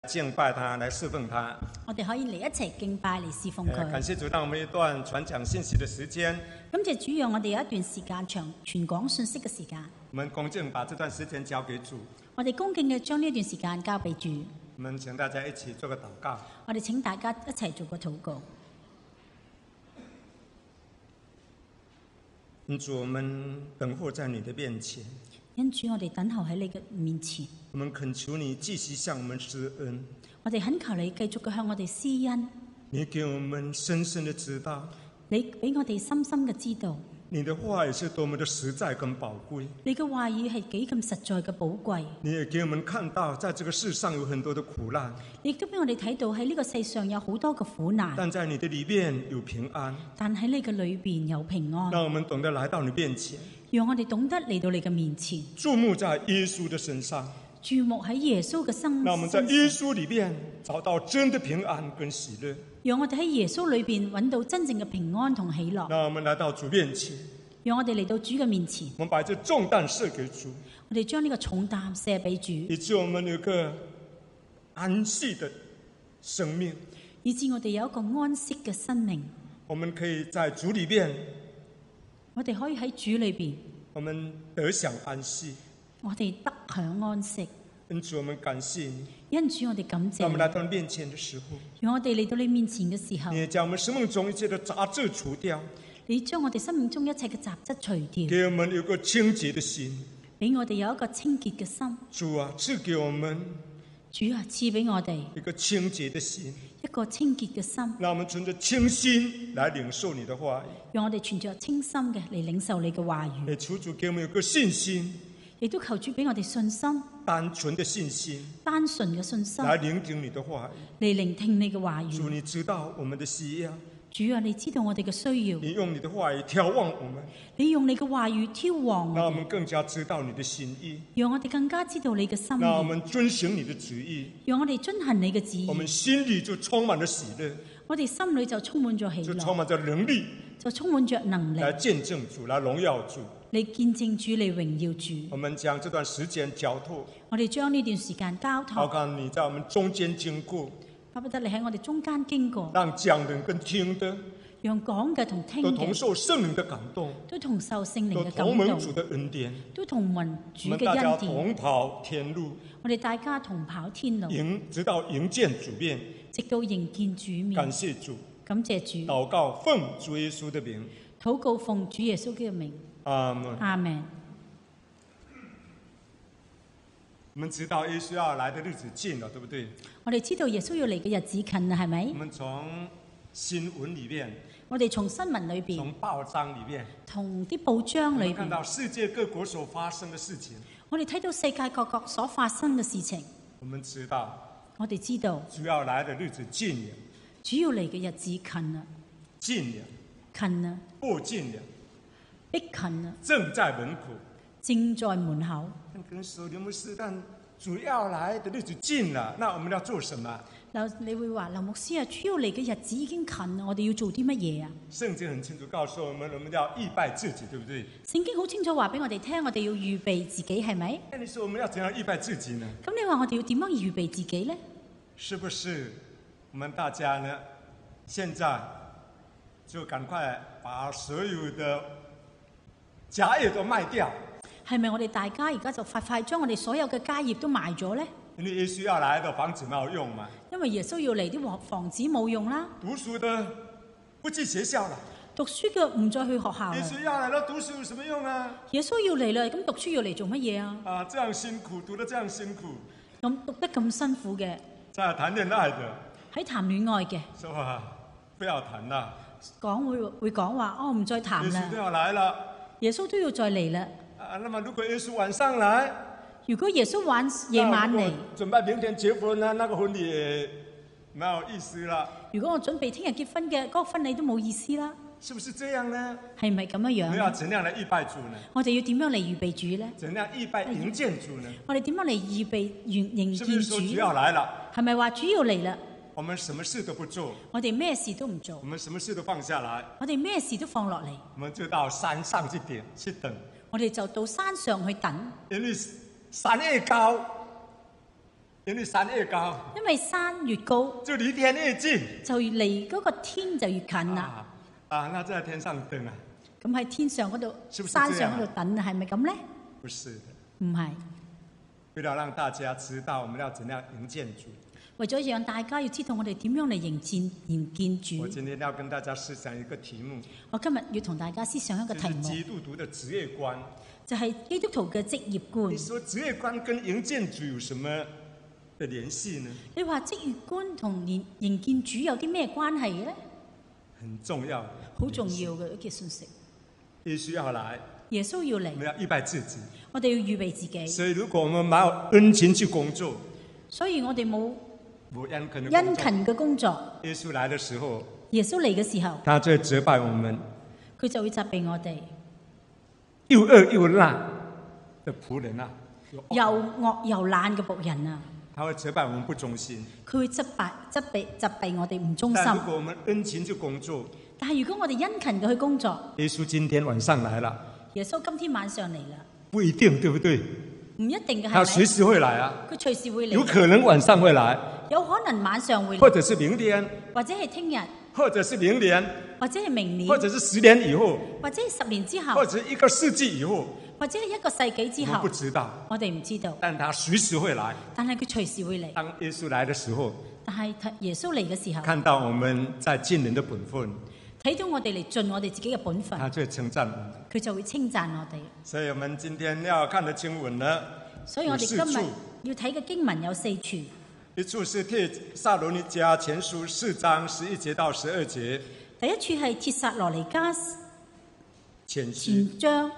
敬拜他，来侍奉他。 我哋可以嚟一齊敬拜嚟侍奉佢。 感謝主，讓我們一段傳講信息的時間。 感謝主，讓我哋有一段時間傳講信息嘅時間。 我們恭敬把這段時間交給主。 我哋恭敬嘅將呢一段時間交俾主。 我們請大家一起做個禱告。 我哋請大家一齊做個禱告。 主，我們等候在你的面前。 因主，我哋等候喺你嘅面前。 我們懇求你繼續向我們施恩。 我哋懇求你繼續嘅向我哋施恩。 你給我們深深的知道。 你俾我哋深深嘅知道。 你的話語是多麼的實在跟寶貴。 你嘅話語係幾咁實在嘅寶貴。 你也給我們看到，在這個世上有很多的苦難。 你亦都俾我哋睇到喺呢個世上有好多嘅苦難。 但在你的裏面有平安。 但喺你嘅裏邊有平安。 讓我們懂得來到你面前。 讓我哋懂得嚟到你嘅面前。 注目在耶穌的身上。 注目喺耶穌嘅身上。 讓我們在耶穌裏面找到真的平安跟喜樂。 讓我哋喺耶穌裏邊揾到真正嘅平安同喜樂。 讓我們來到主面前。 讓我哋嚟到主嘅面前。 我們把這重擔卸給主。 我哋將呢個重擔卸俾主。 以致我們有個安息的生命。 以致我哋有一個安息嘅生命。 我們可以在主裏面。 我哋可以喺主裏邊。 我們得享安息。 我哋得享安息。 因主，我們感謝你。 因主，我哋感謝你。 當我們來到你面前的時候， 讓我哋嚟到你面前嘅時候， 你也將我們生命中一切的雜質除掉。 你將我哋生命中一切嘅雜質除掉。 給我們有個清潔的心。 俾我哋有一個清潔嘅心。 主啊，賜給我們。 主啊，賜俾我哋一個清潔的心。 一個清潔嘅心。 讓我們存着清心來領受你的話語。 讓我哋存着清心嘅嚟領受你嘅話語。 也求主給我們有個信心。 亦都求主俾我哋信心。 單純的信心。 單純嘅信心。 來聆聽你的話語。 嚟聆聽你嘅話語。 主，你知道我們的需要。 主啊，你知道我哋嘅需要。 你用你的話語眺望我們。 你用你嘅話語眺望我哋。 讓我們更加知道你的心意。 讓我哋更加知道你嘅心意。 讓我們遵行你的旨意。 讓我哋遵行你嘅旨意。 我們心裏就充滿了喜樂。 我哋心裏就充滿咗喜樂。 就充滿着能力。 就充滿着能力。 來見證主，來榮耀主。 你見證主，你榮耀主。 我們將這段時間交託。 我哋將呢段時間交託。 好看你在我們中間經過。 巴不得你喺我哋中間經過。 讓講人跟聽的。 讓講嘅同聽嘅都同受聖靈的感動。 都同受聖靈嘅感動。 都同蒙主的恩典。 都同蒙主嘅恩典。 我們大家同跑天路。 我哋大家同跑天路。 直到迎見主面。 直到迎見主面。 感謝主。 感謝主。 禱告奉主耶穌的名。 禱告奉主耶穌嘅名。 阿門。 阿門。 我們知道耶穌要來的日子近了，對不對？ 我哋知道耶穌要嚟嘅日子近啦，係咪？ 我們從新聞裏面， 我哋從新聞裏邊， 從報章裏面， 從啲報章裏邊， 看到世界各國所發生的事情。 我哋睇到世界各國所發生嘅事情。 我們知道， 我哋知道主要來的日子近了， 主要嚟嘅日子近啦， 近了， 近啦， 迫近了， 逼近啦， 正在門口， 正在門口。 跟說劉牧師，但主要來的日子近了，那我們要做什麼？ 你會話劉牧師啊，主要嚟嘅日子已經近啦，我哋要做啲乜嘢啊？ 聖經很清楚告訴我們要預備自己，對不對？ 聖經好清楚話俾我哋聽，我哋要預備自己，係咪？ 那你說我們要怎樣預備自己呢？ 咁你話我哋要點樣預備自己呢？ 是不是我們大家呢？現在就趕快把所有的家業都賣掉。 係咪我哋大家而家就快將我哋所有嘅家業都賣咗呢？ 因為耶穌要來的房子沒有用嘛。 因為耶穌要嚟，啲房子冇用啦。 讀書的不去學校了。 讀書嘅唔再去學校。 耶穌要來了，讀書有什麼用啊？ 耶穌要嚟啦，咁讀書要嚟做乜嘢啊？ 啊，這樣辛苦，讀得這樣辛苦。 咁讀得咁辛苦嘅。 在談戀愛的。 喺談戀愛嘅。 說話不要談啦。 會講話，哦，唔再談啦。 耶穌都要來了。 耶穌都要再嚟啦。 啊，那麼如果耶穌晚上來， 如果耶穌夜晚嚟， 準備明天結婚呢，那個婚禮也沒有意思啦。 如果我準備聽日結婚嘅，嗰個婚禮都冇意思啦。 是不是這樣呢？ 係咪咁樣樣？ 我們要怎樣來預備主呢？ 我哋要點樣嚟預備主呢？ 怎樣預備迎見主呢？ 我哋點樣嚟預備迎見主？ 是不是說主要來了？ 係咪話主要嚟啦？ 我們什麼事都不做。 我哋咩事都唔做。 我們什麼事都放下來。 我哋咩事都放落嚟。 我們就到山上去等。 我哋就到山上去等。 因為山越高， 因為山越高， 因為山越高， 就離天越近， 就離嗰個天就越近啦。 那在天上等啊？ 咁喺天上嗰度， 是不是山上嗰度等，係咪咁咧？ 不是的， 唔係。 為了讓大家知道我們要怎樣迎見主， 為咗讓大家要知道我哋點樣嚟迎見主。 我今天要跟大家思想一個題目。 我今日要同大家思想一個題目， 就是基督徒的職業觀。 就係基督徒嘅職業觀。 你說職業觀跟迎見主有什麼的聯繫呢？ 你話職業觀同迎見主有啲咩關係咧？ 很重要， 好重要嘅一件信息。 耶穌要來， 耶穌要嚟， 我們要預備自己。 我哋要預備自己。 所以如果我們沒有殷勤去工作， 所以我哋冇殷勤嘅工作。 耶穌來的時候， 耶穌嚟嘅時候， 他就會責備我們， 佢就會責備我哋又惡又懶的僕人啊， 又惡又懶嘅僕人啊。 他會責備我們不忠心， 佢會責備我哋唔忠心。 但如果我們殷勤去工作， 但係如果我哋殷勤嘅去工作， 耶穌今天晚上來了， 耶穌今天晚上嚟啦， 不一定，對不對？ 唔一定嘅，係他隨時會來啊， 佢隨時會嚟， 有可能晚上會來， 有可能晚上會嚟， 或者是明天， 或者係聽日， 或者是明年， 或者係明年， 或者是10年以後， 或者係10年之後， 或者一個世紀以後， 或者係一個世紀之後， 我們不知道， 我哋唔知道， 但他隨時會來。 但係佢隨時會嚟。 當耶穌來的時候， 但係耶穌嚟嘅時候， 看到我們在盡人的本分， 睇到我哋嚟盡我哋自己嘅本分， 他就會稱讚我們。 佢就會稱讚我哋。 所以我們今天要看的經文呢， 所以我哋今日要睇嘅經文有4處。 一處是帖撒羅尼迦前書4章11節到12節。 第一處係帖撒羅尼迦前書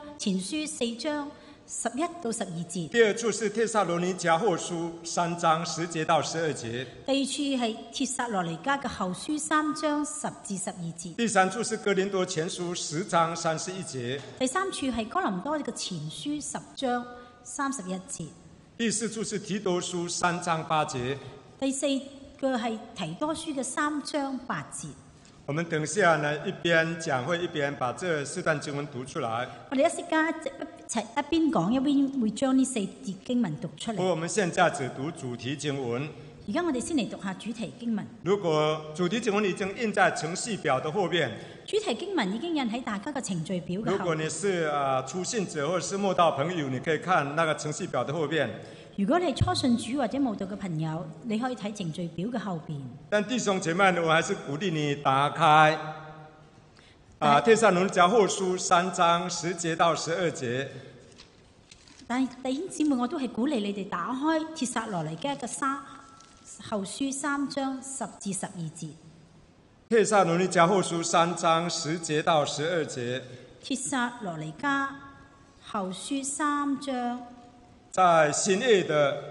4章11到12節。 第二處是帖撒羅尼迦後書3章10節到12節。 第二處係帖撒羅尼迦嘅後書3章10至12節。 第三處是哥林多前書10章31節。 第三處係哥林多嘅前書10章31節。 第四處是提多書3章8節。 第四個係提多書嘅3章8節。 我們等下呢，一邊講會一邊把這4段經文讀出來。 我哋一邊講一邊會將呢4節經文讀出嚟。 我們現在只讀主題經文。 而家我哋先嚟讀下主題經文。 如果主題經文已經印在程序表的後面， 主題經文已經印喺大家嘅程序表嘅後面。 如果你是初信者或者是慕道朋友，你可以看那個程序表的後面。 如果你係初信主或者慕道嘅朋友，你可以睇程序表嘅後邊。 但弟兄姐妹，我還是鼓勵你打開帖撒羅尼迦後書3章10節到12節。 但係弟兄姊妹，我都係鼓勵你哋打開帖撒羅尼迦嘅後書3章10至12節。 帖撒羅尼迦後書3章10節到12節。 帖撒羅尼迦後書3章。 在新約的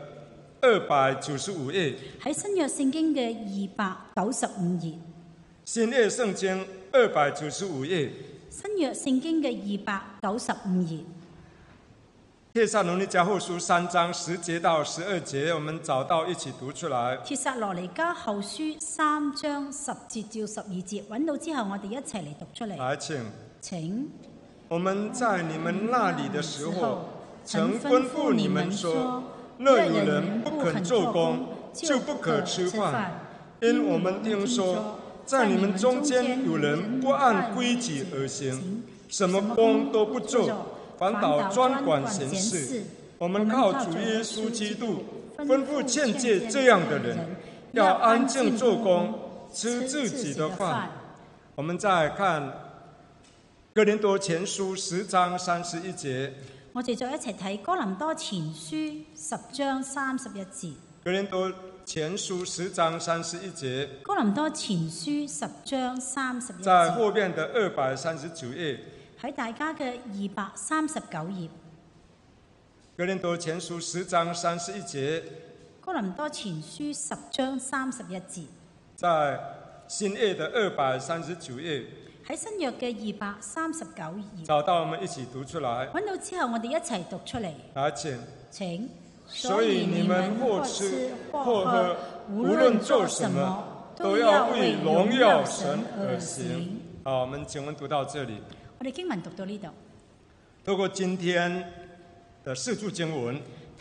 295頁， 喺新約聖經嘅295頁， 新約聖經295頁， 新約聖經嘅295頁， 帖撒羅尼迦後書3章10節到12節，我們找到一起讀出來。 帖撒羅尼迦後書3章10節至12節，揾到之後，我哋一齊嚟讀出嚟。 來，請。我們在你們那裡的時候，曾吩咐你們說，若有人不肯做工，就不可吃飯。因我們聽說，在你們中間有人不按規矩而行，什麼工都不做，反倒專管閒事。我們靠主耶穌基督吩咐勸誡這樣的人，要安靜做工，吃自己的飯。我們再看哥林多前書10章31節。 我哋再一齊睇哥林多前書10章31節。 哥林多前書10章31節。 哥林多前書10章31節。 在後面的239頁。 喺大家嘅239頁。 哥林多前書10章31節。 哥林多前書10章31節。 在新約的239頁。 喺新約嘅239頁， 找到我們一起讀出來。 揾到之後，我哋一齊讀出嚟。 來，請。 所以你們或吃或喝，無論做什麼，都要為榮耀神而行。 好，我們經文讀到這裡。 我哋經文讀到呢度。 透過今天的4處經文，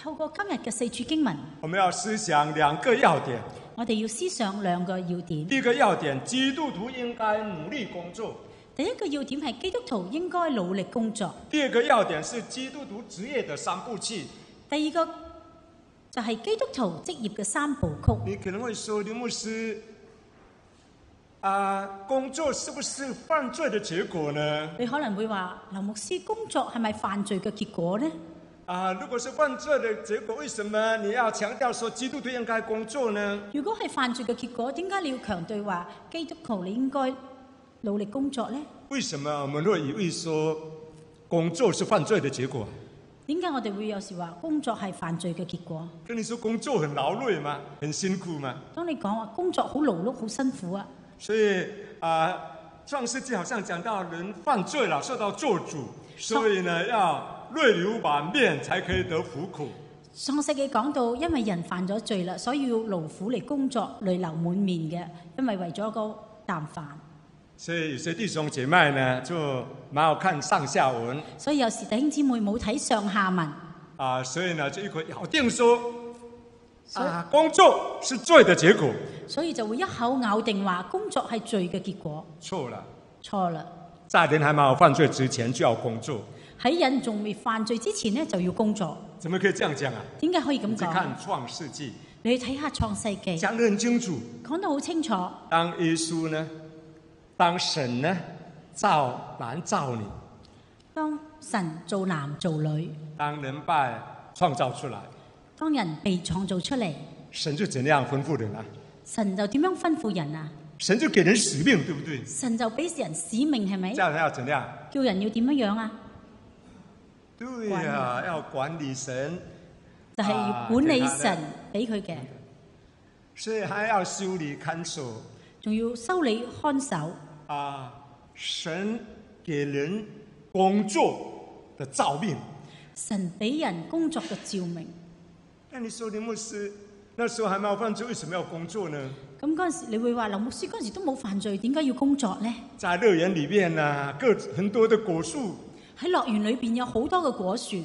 透過今日嘅4處經文， 我們要思想2個要點。 我哋要思想2個要點。 第一個要點，基督徒應該努力工作。 第一個要點係基督徒應該努力工作。 第二個要點是基督徒職業的3部曲。 第二個就係基督徒職業嘅3部曲。 你可能會說，劉牧師，工作是不是犯罪的結果呢？ 你可能會話，劉牧師，工作係咪犯罪嘅結果呢？ 如果是犯罪的結果，為什麼你要強調說基督徒應該工作呢？ 如果係犯罪嘅結果，點解你要強調話基督徒你應該努力工作呢？ 為什麼我們會以為說工作是犯罪的結果？ 點解我哋會有時話工作係犯罪嘅結果？ 跟你說工作很勞累嘛，很辛苦嘛。 當你講話工作好勞碌、好辛苦啊。 所以創世紀好像講到人犯罪了，受到咒詛，所以呢要淚流滿面才可以得苦苦。 創世紀講到，因為人犯咗罪啦，所以要勞苦嚟工作，淚流滿面嘅，因為為咗個啖飯。 所以有些弟兄姐妹呢，就蠻好看上下文。 所以有時弟兄姊妹冇睇上下文。 所以呢就一口咬定說，工作是罪的結果。 所以就會一口咬定話工作係罪嘅結果。 錯了。 錯啦。 在人還沒有犯罪之前就要工作。 喺人仲未犯罪之前呢，就要工作。 怎麼可以這樣講啊？ 點解可以咁講？ 你看創世紀， 你去睇下創世紀， 講得很清楚， 講得好清楚。 當耶穌呢，當神呢造男造女， 當神造男造女， 當人被創造出來， 當人被創造出嚟， 神就怎樣吩咐人啊？ 神就點樣吩咐人啊？ 神就給人使命，對不對？ 神就俾人使命，係咪？ 叫人要怎樣？ 叫人要點樣樣啊？ 對呀，要管理神， 就係要管理神俾佢嘅， 所以還要修理看守， 仲要修理看守。 神給人工作的召命， 神俾人工作嘅召命。 那你說林牧師，那時候還沒有犯罪，為什麼要工作呢？ 咁嗰陣時，你會話林牧師嗰陣時都冇犯罪，點解要工作呢？ 在樂園裏面啊，很多的果樹。 喺樂園裏邊有好多嘅果樹，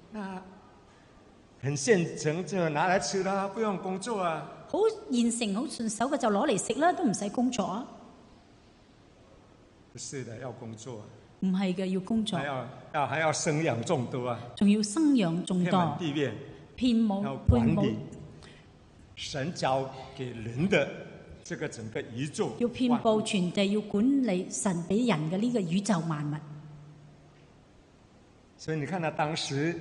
很現成就拿來吃啦，不用工作啊。 好現成、好順手嘅就攞嚟食啦，都唔使工作啊。 不是的，要工作。 唔係嘅，要工作。 還要生養眾多啊。 仲要生養眾多。 遍滿地面。 遍滿要管理神交給人的這個整個宇宙。 要遍佈全地，要管理神俾人嘅呢個宇宙萬物。 所以你看他當時，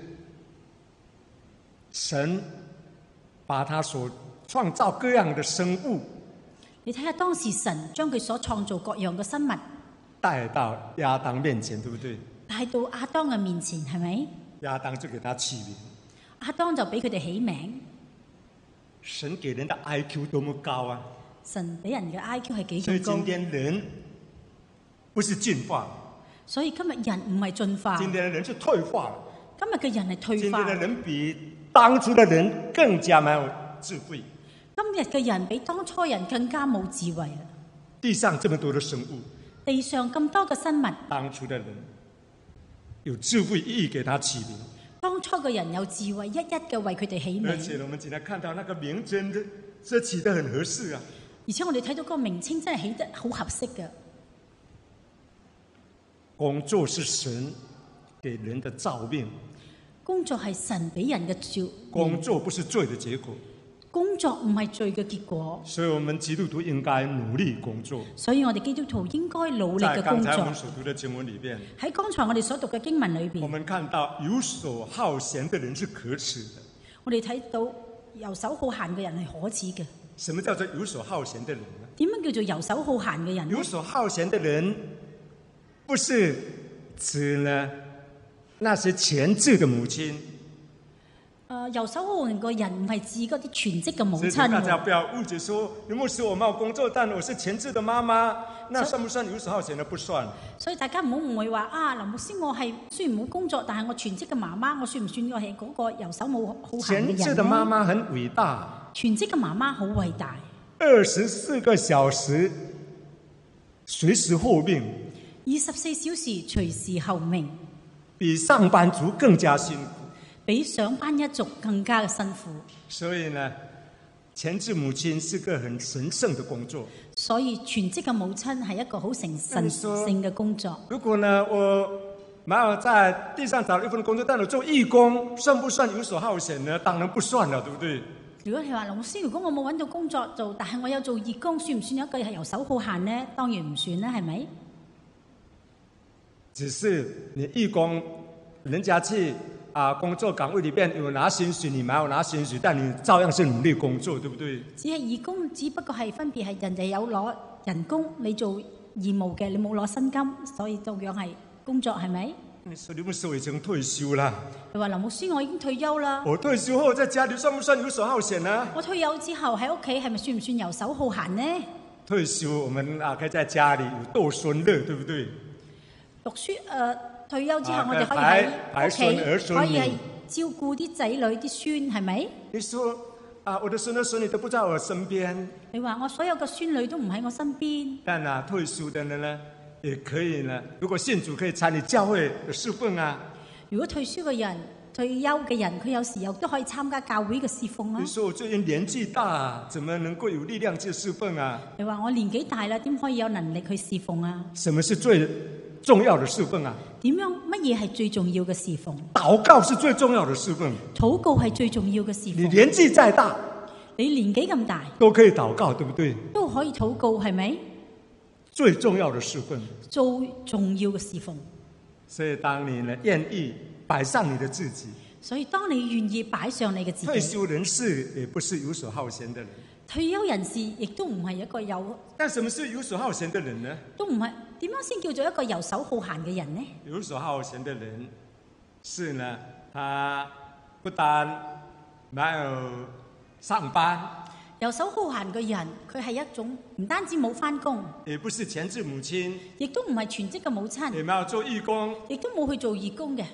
神把他所創造各樣的生物， 你睇下當時神將佢所創造各樣嘅生物帶到亞當面前，對不對？ 帶到亞當嘅面前，係咪？ 亞當就給他起名， 亞當就俾佢哋起名。 神給人的 IQ 多麼高啊！ 神俾人嘅 IQ 係幾咁高？ 所以今天人不是進化。 所以今日人唔係進化， 今天的人是退化了。 今日嘅人係退化。 今天的人比當初的人更加沒有智慧。 今日嘅人比當初人更加冇智慧啊！ 地上這麼多的生物， 地上咁多嘅生物， 當初的人有智慧，一一給他起名。 當初嘅人有智慧，一一嘅為佢哋起名。 而且我們今天看到那個名真的，這起得很合適啊！ 而且我哋睇到個名稱真係起得好合適嘅。 工作是神給人的召命， 工作係神俾人嘅召。 工作不是罪的結果， 工作唔係罪嘅結果。 所以我們基督徒應該努力工作。 所以我哋基督徒應該努力嘅工作。 在剛才我們所讀的經文裏邊， 喺剛才我哋所讀嘅經文裏邊， 我們看到遊手好閒的人是可恥的。 我哋睇到遊手好閒嘅人係可恥嘅。 什麼叫做遊手好閒的人呢？ 點樣叫做遊手好閒嘅人呢？ 遊手好閒的人不是指呢那些全職的母親。 遊手好閒嘅人唔係指嗰啲全職嘅母親。 所以大家不要誤解說，林牧師我沒有工作，但我是全職的媽媽，那算不算遊手好閒呢？不算。所以大家唔好誤會話林牧師我係雖然冇工作，但係我全職嘅媽媽，我算唔算我係嗰個遊手冇好閒嘅人呢？ 全職的媽媽很偉大。 全職嘅媽媽好偉大。 24個小時，隨時候命。24 小時隨時候命， 比上班族更加辛苦。 比上班一族更加嘅辛苦。 所以呢，全職母親是個很神聖的工作。 所以全職嘅母親係一個好神聖嘅工作。 如果呢，我沒有在地上找了一份工作，但我做義工，算不算遊手好閒呢？當然不算了，對不對？ 如果你話老師，如果我冇揾到工作做，但係我有做義工，算唔算一個係遊手好閒呢？當然唔算啦，係咪？ 只是你義工，人家去工作崗位裏邊有拿薪水，你沒有拿薪水，但你照樣是努力工作，對不對？ 只係義工，只不過係分別係人哋有攞人工，你做義務嘅，你冇攞薪金，所以照樣係工作，係咪？ 你說你們說已經退休啦？ 你話林牧師，我已經退休啦。 我退休後在家裏算不算遊手好閒呢？ 我退休之後喺屋企係咪算唔算遊手好閒呢？ 退休我們可以在家裏有逗孫樂，對不對？ 讀書退休之後我哋可以喺屋企可以係照顧啲仔女啲孫，係咪？ 你說我的孫兒孫女都不在我身邊。你話我所有嘅孫女都唔喺我身邊。 但退休的人呢？也可以呢。如果信主可以參與教會的侍奉啊。 如果退休嘅人、退休嘅人，佢有時候都可以參加教會嘅侍奉啊。 你說我最近年紀大，怎麼能夠有力量去侍奉啊？ 你話我年紀大啦，點可以有能力去侍奉啊？ 什麼是最重要的侍奉啊？ 點樣？乜嘢係最重要嘅侍奉？ 禱告是最重要的侍奉。 禱告係最重要嘅侍奉。 你年紀再大， 你年紀咁大， 都可以禱告，對不對？ 都可以禱告，係咪？ 最重要的侍奉， 最重要嘅侍奉。 所以當你呢願意擺上你的自己， 所以當你願意擺上你嘅自己， 退休人士也不是遊手好閒的人。 退休人士亦都唔係一個有。 但什麼是遊手好閒的人呢？ 都唔係，點樣先叫做一個遊手好閒嘅人呢？ 遊手好閒的人是呢，他不但沒有上班。 遊手好閒嘅人，佢係一種唔單止冇返工， 也不是全職母親， 亦都唔係全職嘅母親， 也沒有做義工， 亦都冇去做義工嘅。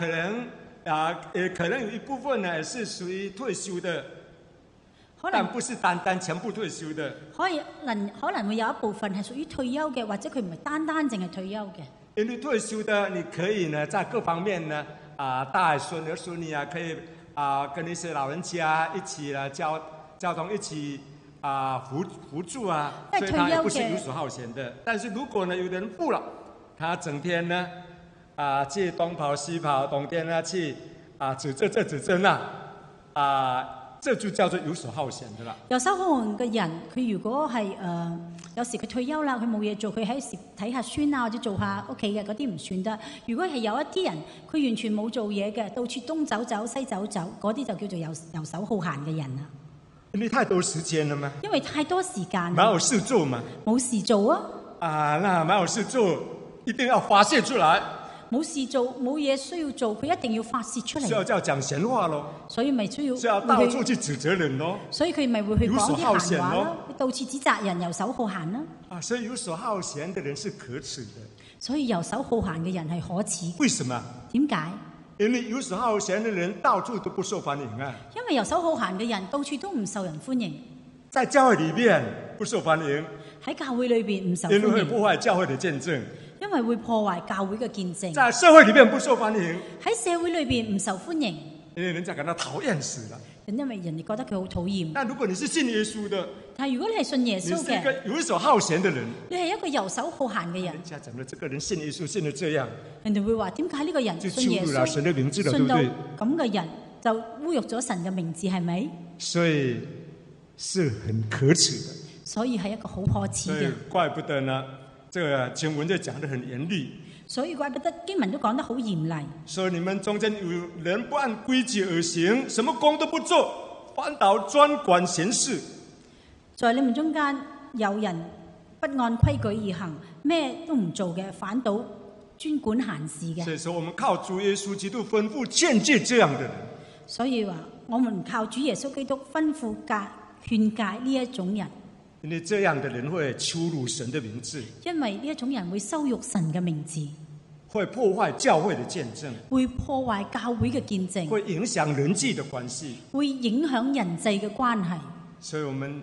可能有一部分呢是屬於退休的，但不是單單全部退休的。可能會有一部分係屬於退休嘅，或者佢唔係單單淨係退休嘅。 因為退休的，你可以呢在各方面呢帶孫兒孫女啊，可以跟一些老人家一起呢交通一起輔助啊，所以他也不是遊手好閒的。但是如果呢有人不了，他整天呢去東跑西跑，冬天呢去指這這就叫做遊手好閒的啦。 遊手好閒嘅人，佢如果係有時佢退休啦，佢冇嘢做，佢喺時睇下孫啊，或者做下屋企嘅嗰啲唔算得。如果係有一啲人，佢完全冇做嘢嘅，到處東走走西走走，嗰啲就叫做遊手好閒嘅人啦。 因為太多時間了嗎？ 因為太多時間， 沒有事做嘛。 冇事做啊！ 那沒有事做，一定要發洩出來。 冇事做，冇嘢需要做，佢一定要發洩出嚟。 需要講閒話咯。 所以咪需要到處去指責人咯。 所以佢咪會去講啲閒話咯，到處指責人，遊手好閒啦。 所以遊手好閒的人是可恥的。 所以遊手好閒嘅人係可恥。 為什麼？ 點解？ 因為遊手好閒的人到處都不受歡迎啊。 因為遊手好閒嘅人到處都唔受人歡迎。 在教會裏面不受歡迎。 喺教會裏邊唔受歡迎。 因為會破壞教會的見證。 因為會破壞教會嘅見證。 在社會裏面不受歡迎。 喺社會裏邊唔受歡迎。 因為人家感到討厭死了。 因為人哋覺得佢好討厭。 但如果你是信耶穌的， 但係如果你係信耶穌嘅， 你是一個遊手好閒的人， 你係一個遊手好閒嘅人。 人家講到這個人信耶穌信得這樣， 人哋會話點解呢個人信耶穌， 就羞辱了神的名字了， 信到對不對？ 咁嘅人就侮辱咗神嘅名字，係咪？ 所以是很可恥的。 所以係一個好可恥嘅。 怪不得呢，這個經文就講得很嚴厲。 所以怪不得經文都講得好嚴厲。 所以你們中間有人不按規矩而行，什麼工都不做，反倒專管閒事。 在你們中間有人不按規矩而行，咩都唔做嘅，反倒專管閒事嘅。 所以說，我們靠主耶穌基督吩咐勸誡這樣的人。 所以話，我們靠主耶穌基督吩咐勸誡呢一種人。 因為這樣的人會羞辱神的名字， 因為呢一種人會羞辱神嘅名字， 會破壞教會的見證， 會破壞教會嘅見證， 會影響人際的關係， 會影響人際嘅關係。 所以我們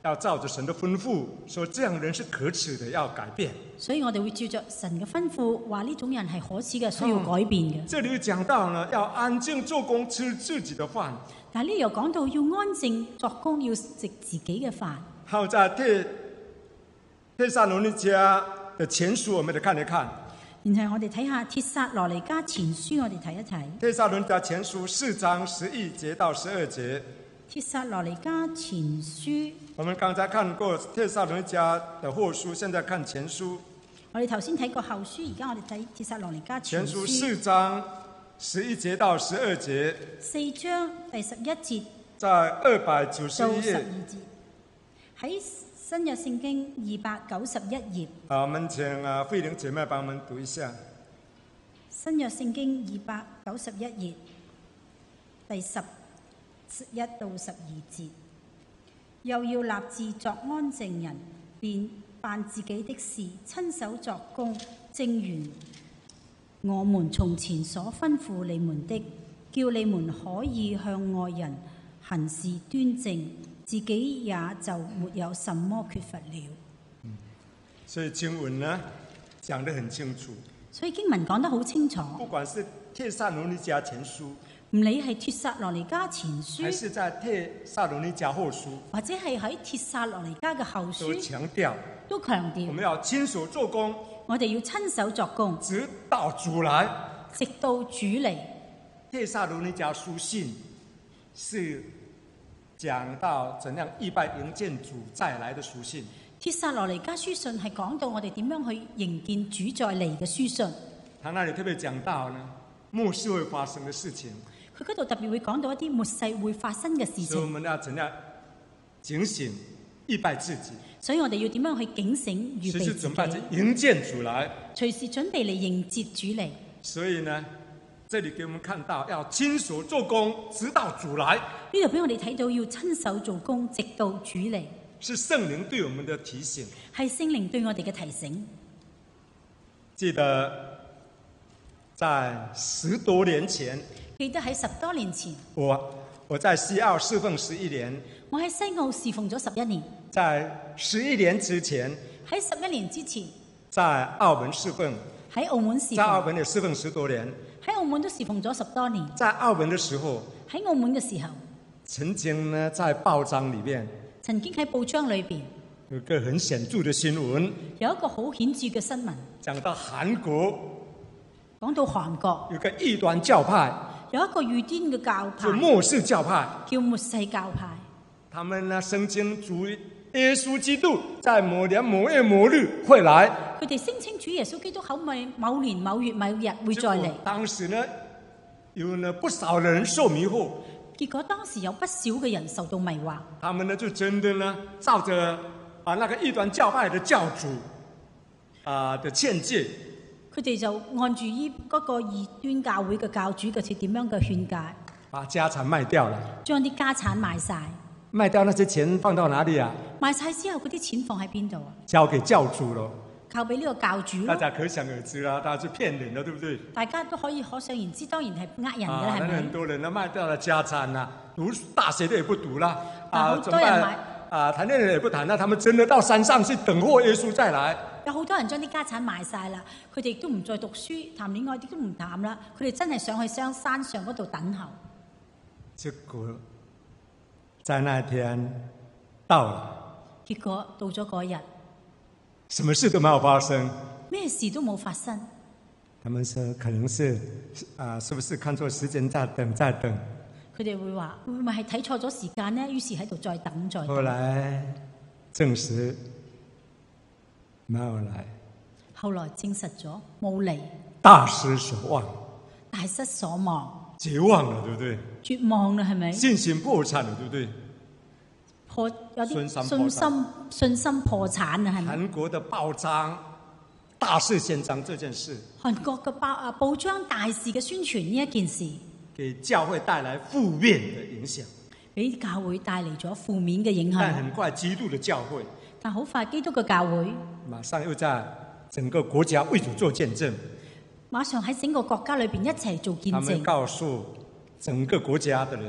要照着神的吩咐，說這樣人是可恥的，要改變。 所以我哋會照着神嘅吩咐，話呢種人係可恥嘅，需要改變嘅。 這裡講到呢，要安靜做工，吃自己的飯。 但係呢又講到要安靜作工，要食自己嘅飯。 好，在帖撒羅尼迦的前書，我們嚟看一看。 然後我哋睇下帖撒羅尼迦前書，我哋睇一睇。 帖撒羅尼迦前書4章11節到12節。 帖撒羅尼迦前書， 我們剛才看過帖撒羅尼迦的後書，現在看前書。 我哋頭先睇過後書，而家我哋睇帖撒羅尼迦前書。 前書4章11節到12節。 4章第11節。 在291頁。 喺新約聖經291頁。 我們請慧玲姐妹幫我們讀一下。 新約聖經291頁第11到12節，又要立志作安靜人，便辦自己的事，親手作工，正如我們從前所吩咐你們的，叫你們可以向外人行事端正，自己也就沒有什麼缺乏了。 所以經文呢講得很清楚。 所以經文講得好清楚。 不管是帖撒羅尼迦前書， 唔理係帖撒羅尼迦前書， 還是在帖撒羅尼迦後書， 或者係喺帖撒羅尼迦嘅後書， 都強調我們要親手做工， 我哋要親手作工， 直到主來， 直到主嚟。 帖撒羅尼迦書信是講到怎樣預備迎見主再來的書信。 帖撒羅尼迦書信係講到我哋點樣去迎見主再嚟嘅書信。 他那裡特別講到呢，末世會發生的事情。 佢嗰度特別會講到一啲末世會發生嘅事情。 所以我們要怎樣警醒預備自己？ 所以我哋要點樣去警醒預備自己？ 隨時準備去迎見主來。 隨時準備嚟迎接主嚟。 所以呢，這裡給我們看到要親手做工，直到主來。 呢度俾我哋睇到要親手做工，直到主嚟。 是聖靈對我們的提醒。 係聖靈對我哋嘅提醒。 記得在10多年前， 記得喺10多年前， 我在西澳侍奉11年。 我喺西澳侍奉咗11年。 在11年之前， 喺11年之前， 在澳門侍奉。 喺澳門侍奉。 在澳門也侍奉10多年。 喺澳門都侍奉咗10多年。 在澳門的時候， 喺澳門嘅時候， 曾經呢在報章裡面， 曾經喺報章裏邊有一個很顯著的新聞， 有一個好顯著嘅新聞， 講到韓國， 講到韓國有個異端教派， 有一個異端嘅教派， 叫末世教派， 叫末世教派。 他們呢聲稱主耶穌基督在某年某月某日會來。 佢哋聲稱主耶穌基督喺某年某月某日會再嚟。 當時呢有呢不少人受迷惑。 結果當時有不少嘅人受到迷惑。 他們呢就真的呢照着那個異端教派的教主的勸誡， 佢哋就按住嗰個異端教會嘅教主嘅點樣嘅勸誡， 把家產賣掉了， 將啲家產賣晒。 賣掉那些錢放到哪裡啊？ 賣晒之後，嗰啲錢放喺邊度啊？ 交給教主咯。 靠俾呢個教主。 大家可想而知啦，大家是騙人的，對不對？ 大家都可想而知，當然係呃人嘅啦，係咪？ 很多人呢賣掉了家產啦，讀大學的也不讀啦， 好多人買談戀愛也不談，那他們真的到山上去等候耶穌再來。 有好多人將啲家產賣晒啦，佢哋都唔再讀書，談戀愛啲都唔談啦，佢哋真係上去山上嗰度等候。 結果在那天到了， 結果到咗嗰日， 什麼事都沒有發生， 咩事都冇發生。 他們說可能是是不是看錯時間在等？ 佢哋會話會唔會係睇錯咗時間呢？於是喺度再等。 後來證實沒有來， 後來證實咗冇嚟， 大失所望， 大失所望， 絕望了，對不對？ 絕望啦，係咪？ 信心破產了，對不對？ 有啲信心破產啊，係咪？ 韓國的報章大肆宣揚這件事， 韓國嘅報章大肆嘅宣傳呢一件事， 給教會帶來負面的影響， 俾教會帶嚟咗負面嘅影響。 但很快基督的教會， 但好快基督嘅教會， 馬上又在整個國家為主做見證， 馬上喺整個國家裏邊一齊做見證。 他們告訴整個國家的人，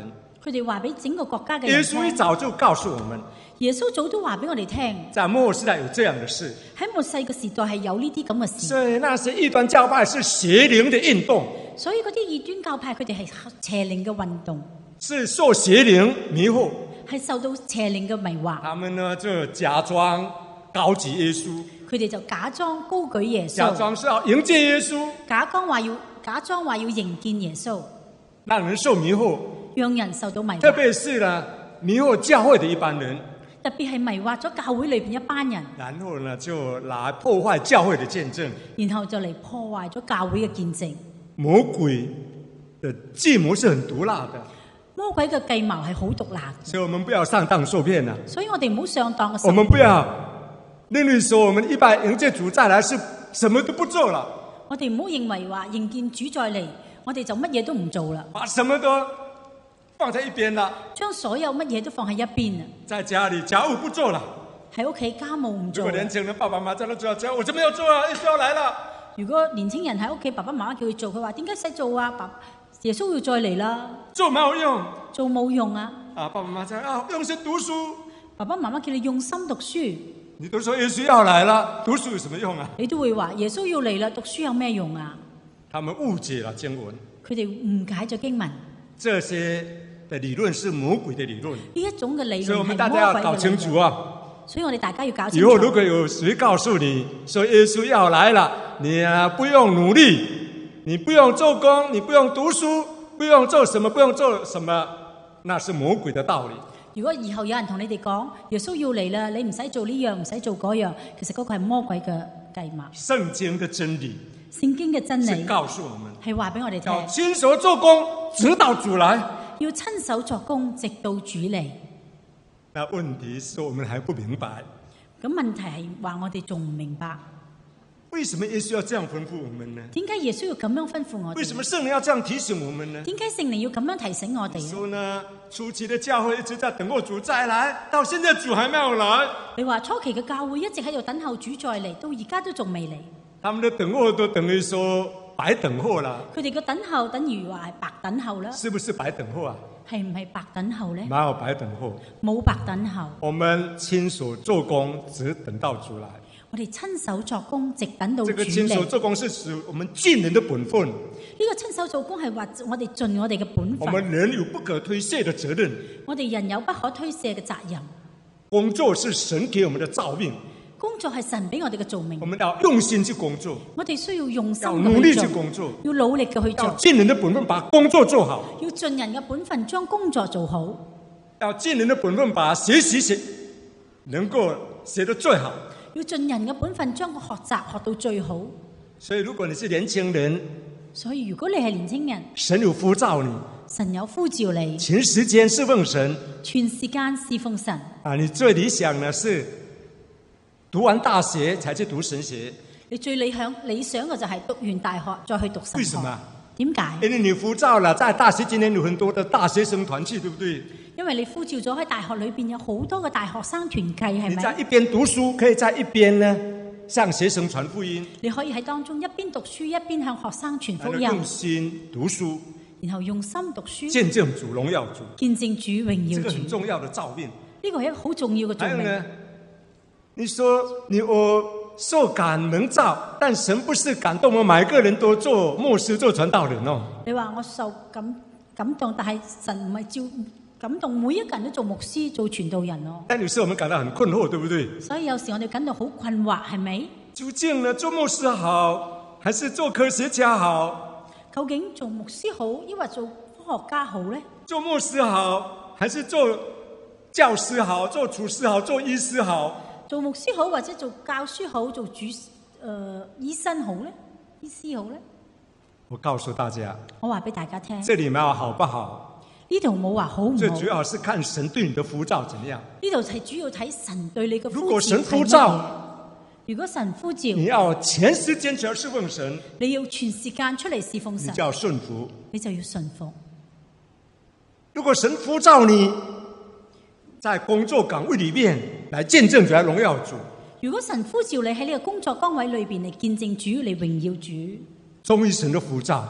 佢哋話俾整個國家嘅耶人穌一聽。 早就告訴我們， 耶穌早都話俾我哋聽， 在末後時代有這樣的事。 喺末世嘅時代係有呢啲咁嘅事。 所以那些異端教派是邪靈的運動， 所以嗰啲異端教派佢哋係邪靈嘅運動， 是受邪靈迷惑。 係受到邪靈嘅迷惑。 他們呢就假裝高舉耶穌， 佢哋就假裝高舉耶假穌， 裝是要迎接耶穌， 假裝話要迎見耶穌， 讓人受迷惑。 讓人受到迷特惑。 別是呢迷惑教會的一般人， 特別係迷惑咗教會裏邊一班人， 然後呢就來破壞教會的見證。 然後就嚟破壞咗教會嘅見證。 魔鬼的計謀是很毒辣的， 魔鬼嘅計謀係好毒辣嘅， 所以我們不要上當受騙了。 所以我哋唔好上當嘅時我候， 們不要認為說我們一般迎接主再來是什麼都不做了， 我哋唔好認為話迎見主再嚟，我哋就乜嘢都唔做啦， 把什麼都放在一邊了， 將所有乜嘢都放喺一邊啊！ 在家裡家務不做了。 喺屋企家務唔做啦。 如果年輕人爸爸媽媽在那做，我怎麼要做啊？耶穌要來了。 如果年青人喺屋企，爸爸媽媽叫佢做，佢話點解使做啊？耶穌要再嚟啦， 做沒有用做冇用啊！ 啊！爸爸媽媽在啊，用心讀書。 爸爸媽媽叫你用心讀書， 你都說耶穌要來了，讀書有什麼用啊？ 你都會話耶穌要嚟啦，讀書有咩用啊？ 他們誤解了經文， 佢哋誤解咗經文， 這些的理論是魔鬼的理論， 呢一種嘅理所以我們論係大家要搞魔鬼嘅理論。 清楚啊！ 所以我哋大家要搞清楚。 以後如果有誰告訴你說耶穌要來了，你啊不用努力，你不用做工，你不用讀書，不用做什麼，不用做什麼，那是魔鬼的道理。 如果以後有人同你哋講耶穌要嚟啦，你唔使做呢樣，唔使做嗰樣，其實嗰個係魔鬼嘅計謀。 聖經的真理聖經嘅真是理告訴我們， 係話俾我哋聽， 要親手做工，直到主來。 要親手作工，直到主嚟。 那問題是我們還不明白， 咁問題係話我哋仲唔明白， 為什麼耶穌要這樣吩咐我們呢？ 點解耶穌要咁樣吩咐我哋？ 為什麼聖靈要這樣提醒我們呢？ 點解聖靈要咁樣提醒我哋？ 說呢，初期的教會一直在等候主再來，到現在主還沒有來。 你話初期嘅教會一直喺度等候主再嚟，到而家都仲未嚟。 他們的等候都等於說白等候啦， 佢哋嘅等候等於話係白等候啦， 是不是白等候啊？ 係唔係白等候呢？ 沒有白等候， 冇白等候， 我們親手做工，只等到主來。 我哋親手作工，直等到主這個親手嚟。 做工是使我們盡人的本分， 呢個親手做工係話我哋盡我哋嘅本我分， 們人有不可推卸的責任。 我哋人有不可推卸嘅責任。 工作是神給我們的造命， 工作係神俾我哋嘅造命我，們要用心去工作， 我哋需要用心要努力去做， 去工作， 要努力嘅去要做， 盡人的本分把工作做好， 要盡人嘅本分將工作做好， 要盡人的本分把學習寫能夠寫得最好。 要盡人嘅本分將個學習學到最好。 所以如果你是年輕人， 所以如果你係年輕人， 神有呼召你， 神有呼召你， 全時間侍奉神全時間侍奉神。 啊！你最理想呢是讀完大學才去讀神學， 你最理想嘅就係讀完大學再去讀神學。 為什麼？ 點解？ 因為你呼召了，在大學今天有很多的大學生團契，對不對？ 因為你呼召咗喺大學裏邊有好多嘅大學生團契，係你在咪？ 一邊讀書，可以在一邊呢向學生傳福音， 你可以喺當中一邊讀書一邊向學生傳福音， 用心讀書， 然後用心讀書， 見證主榮耀主， 見證主榮耀主。 這個很重要的造命。 呢個係一個好重要嘅造命。 還有呢，你說我受感蒙召，但神不是感動我們每一個人都做牧師、做傳道人哦。 你話我受感動，但係神唔係照感動每一個人都做牧師、做傳道人咯。 但有時我們感到很困惑，對不對？ 所以有時我哋感到好困惑，係咪？ 究竟呢，做牧師好，還是做科學家好？ 究竟做牧師好，抑或做科學家好呢？ 做牧師好，還是做教師好？做廚師好？做醫師好？ 做牧師好，或者做教書好？做醫生好呢？醫師好呢？ 我告訴大家， 我話俾大家聽， 這裏沒有好不好， 呢度冇話好唔好， 最主要是看神對你的呼召怎麼樣。 呢度係主要睇神對你嘅呼召。 如果神呼召， 如果神呼召， 你要全時間去侍奉神， 你要全時間出嚟侍奉神， 你就要順服。 你就要順服。 如果神呼召你，在工作崗位裏面來見證主、來榮耀主， 如果神呼召你喺呢個工作崗位裏邊嚟見證主、嚟榮耀主， 忠於神的呼召，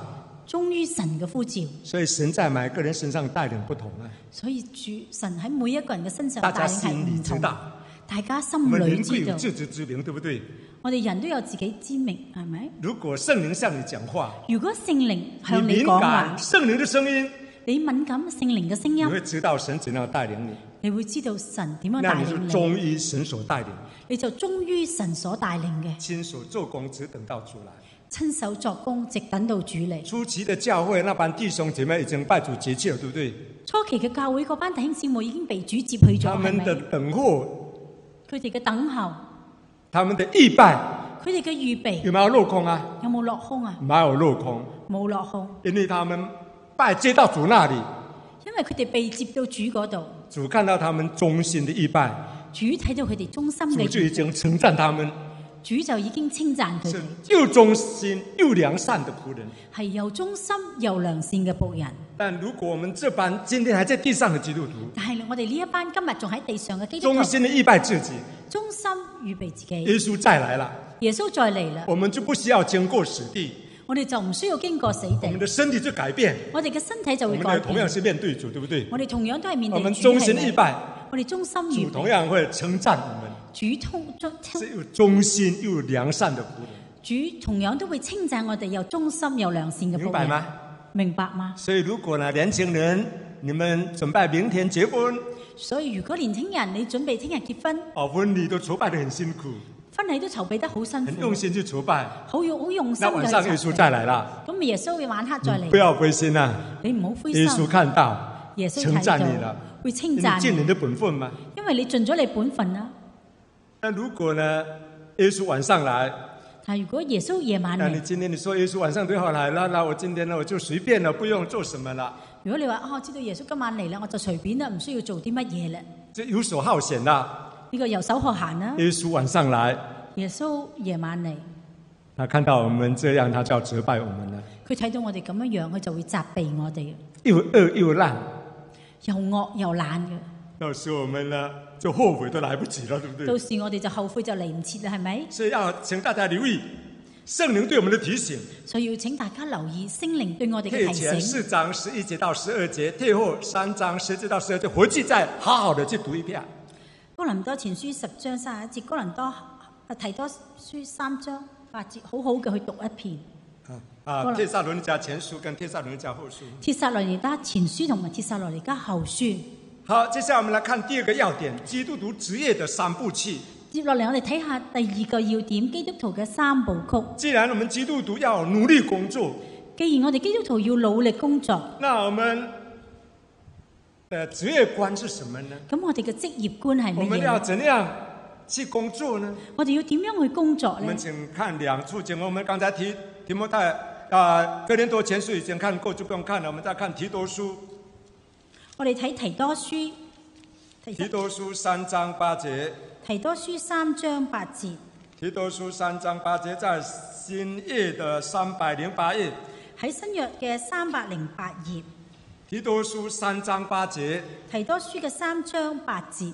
忠於神嘅呼召。 所以神在每個人身上帶領不同啊。 所以神喺每一個人嘅身上大家帶領係唔同。 心裡知道， 大家心我們裏知道人各有，自知之明，對不對？ 我哋人都有自己之明，係咪？ 如果聖靈向你講話， 如果聖靈你向你敏講話， 感聖靈的聲音， 你敏感聖靈嘅聲你音， 會知道神怎樣帶領你， 你會知道神點樣那你就帶領你， 忠於神所帶領， 你就忠於神所帶領嘅， 親手做工，只等到主來。 親手作工，直等到主嚟。 初期的教會那班弟兄姐妹已經拜主節去了，對不對？ 初期嘅教會嗰班弟兄姊妹已經被主接去咗，係咪？ 他們的等候， 佢哋嘅等候， 他們的預拜， 佢哋嘅預備有沒有落空啊？ 有冇落空啊？ 沒有落空， 冇落空， 因為他們拜接到主那裡， 因為佢哋被接到主嗰度， 主看到他們忠心的預拜， 主睇到佢哋忠心嘅主就已預備， 經稱讚他們主就已經稱讚佢是哋又忠心又良善的僕人。 係又忠心又良善嘅僕人。 但如果我們這班今天還在地上的基督徒， 但係我哋呢一班今日仲喺地上嘅基督徒， 忠心的預拜自己， 忠心預備自己。 耶穌再來了， 耶穌再嚟啦， 我們就不需要經過死地， 我哋就唔需要經過死我們地， 的身體就改變， 我哋嘅身體就我會改變。 們同樣是面對主，對不對？ 我哋同樣都係面對主， 我們忠心係咪預拜， 我哋忠心主預備， 同樣會稱讚我們， 主是又忠心又良善的僕人。 主同樣都會稱讚我哋又忠心又良善嘅僕人。 明白嗎？ 明白嗎？ 所以如果呢年輕人，你們準備明天結婚， 所以如果年輕人你準備聽日結婚， 婚禮都籌備得很辛苦， 婚禮都籌備得好辛苦， 很用心去籌備。 好用心那晚上耶穌再來了， 咁耶穌會晚黑再嚟， 不要灰心啊！ 你唔好灰心。 耶穌看到， 耶穌稱睇到讚你了， 會稱因為讚你， 盡你的本分嘛。 因為你盡咗你本分啦。 那如果呢，耶穌晚上來， 但如果耶穌夜晚那你嚟， 今天你說耶穌晚上最好來了，那我今天呢我就隨便了，不用做什麼了， 如果你話我知道耶穌今晚嚟啦，我就隨便啦，唔需要做啲乜嘢啦， 就遊手好閒啦。 呢個遊手好閒啦。 耶穌晚上來， 耶穌夜晚嚟， 他看到我們這樣，他就要責備我們了。 佢睇到我哋咁樣樣，佢就會責備我哋， 又惡又爛， 又惡又懶嘅。 到時我們呢就後悔都來不及了，對不對？ 到時我哋就後悔就嚟唔切啦，係咪？ 所以要請大家留意聖靈對我們的提醒。 所以要請大家留意聖靈對我哋嘅帖提前醒。 4章11節到12節，帖後3章10節到12節，回去再好好的去讀一遍。 哥林多前書10章31節，哥林多提多書3章8節，好好嘅去讀一遍。 帖撒羅尼迦前書跟帖撒羅尼迦後書。 帖撒羅尼迦前書同埋帖撒羅尼迦後書。 好，接下來我們來看第二個要點，基督徒職業的3部曲。 接落嚟我哋睇下第二個要點，基督徒嘅3部曲。 既然我們基督徒要努力工作， 既然我哋基督徒要努力工作， 那我們的職業觀是什麼呢？ 咁我哋嘅職業觀係我們乜嘢呢？ 要怎樣去工作呢？ 我哋要點樣去工作呢我們？請看2處經文，我們剛才提摩太哥林多前書已經看過，就不用看了。我們再看提多書。 我哋睇提多書， 提多書3章8節。 提多書3章8節。 提多書3章8節，在新約的308頁。 喺新約嘅308頁。 提多書3章8節。 提多書嘅3章8節。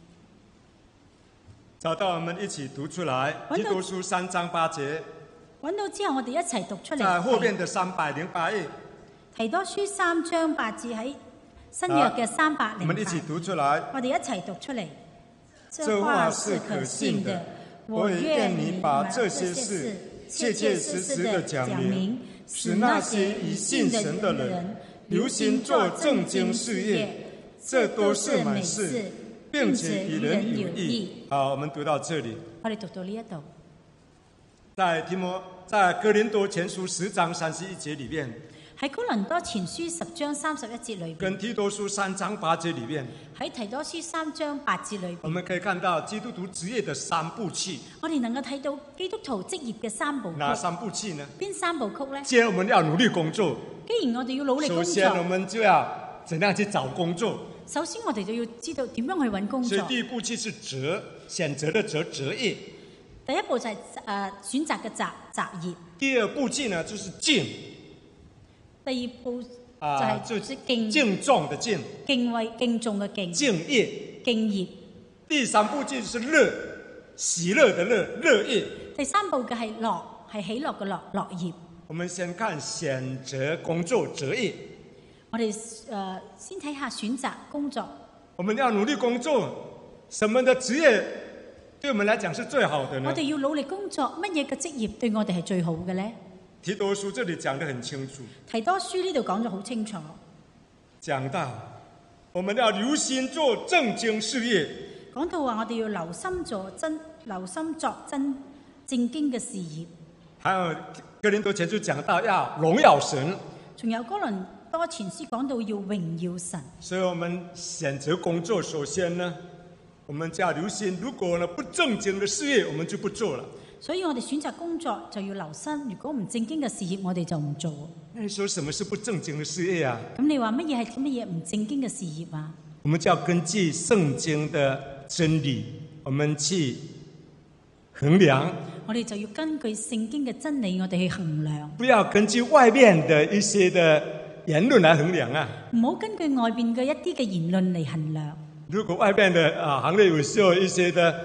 找到我們一起讀出來。提多書3章8節。 揾到之後，我哋一齊讀出嚟。 在後面的308頁。 提多書3章8節喺新約嘅308。 我們一起讀出來。 我哋一齊讀出嚟。 這話是可信的，我也願你把這些事切切實實的講明，使那些已信神的人留心做正經事業，這都是美事，並且與人有益。好，我們讀到這裡。 我哋讀到呢一度。 在哥林多前書10章31節裡面， 喺哥林多前書10章31節裏邊， 跟提多書3章8節裡面， 喺提多書3章8節裏邊， 我們可以看到基督徒職業的3部曲。 我哋能夠睇到基督徒職業嘅3部曲。 哪3部曲呢？ 邊3部曲呢？ 既然我們要努力工作， 既然我哋要努力工作， 首先我們就要怎樣去找工作？ 首先我哋就要知道點樣去揾工作。 所以第一部曲是擇，選擇的擇，擇業。 第一步就係選擇嘅擇業。 第二部曲呢，就是敬。 第二步就係敬重的敬， 敬畏敬重嘅敬。 敬業。 敬業。 第3部曲是樂，喜樂的樂，樂業。 第3步嘅係樂，係喜樂嘅樂，樂業。 我們先看選擇工作擇業。 我哋先睇下選擇工作。 我們要努力工作，什麼的職業對我們來講是最好的呢？ 我哋要努力工作，乜嘢嘅職業對我哋係最好嘅呢？ 提多書這裡講得很清楚。 提多書呢度講咗好清楚， 講到我們要留心做正經事業。 講到話我哋要留心作真正經嘅事業。 還有哥林多前書講到要榮耀神。 仲有哥倫多前書講到要榮耀神。所以我們選擇工作，首先呢，我們就要留心，如果呢不正經的事業，我們就不做了。所以我哋選擇工作就要留心，如果唔正經嘅事業，我哋就唔做。那你說什麼是不正經的事業啊？咁你話乜嘢係乜嘢唔正經嘅事業啊？我們就要根據聖經的真理，我們去衡量。我哋就要根據聖經嘅真理，我哋去衡量。不要根據外面的一些的言論來衡量啊！唔好根據外邊嘅一啲嘅言論嚟衡量。如果外面的行內有時候一些的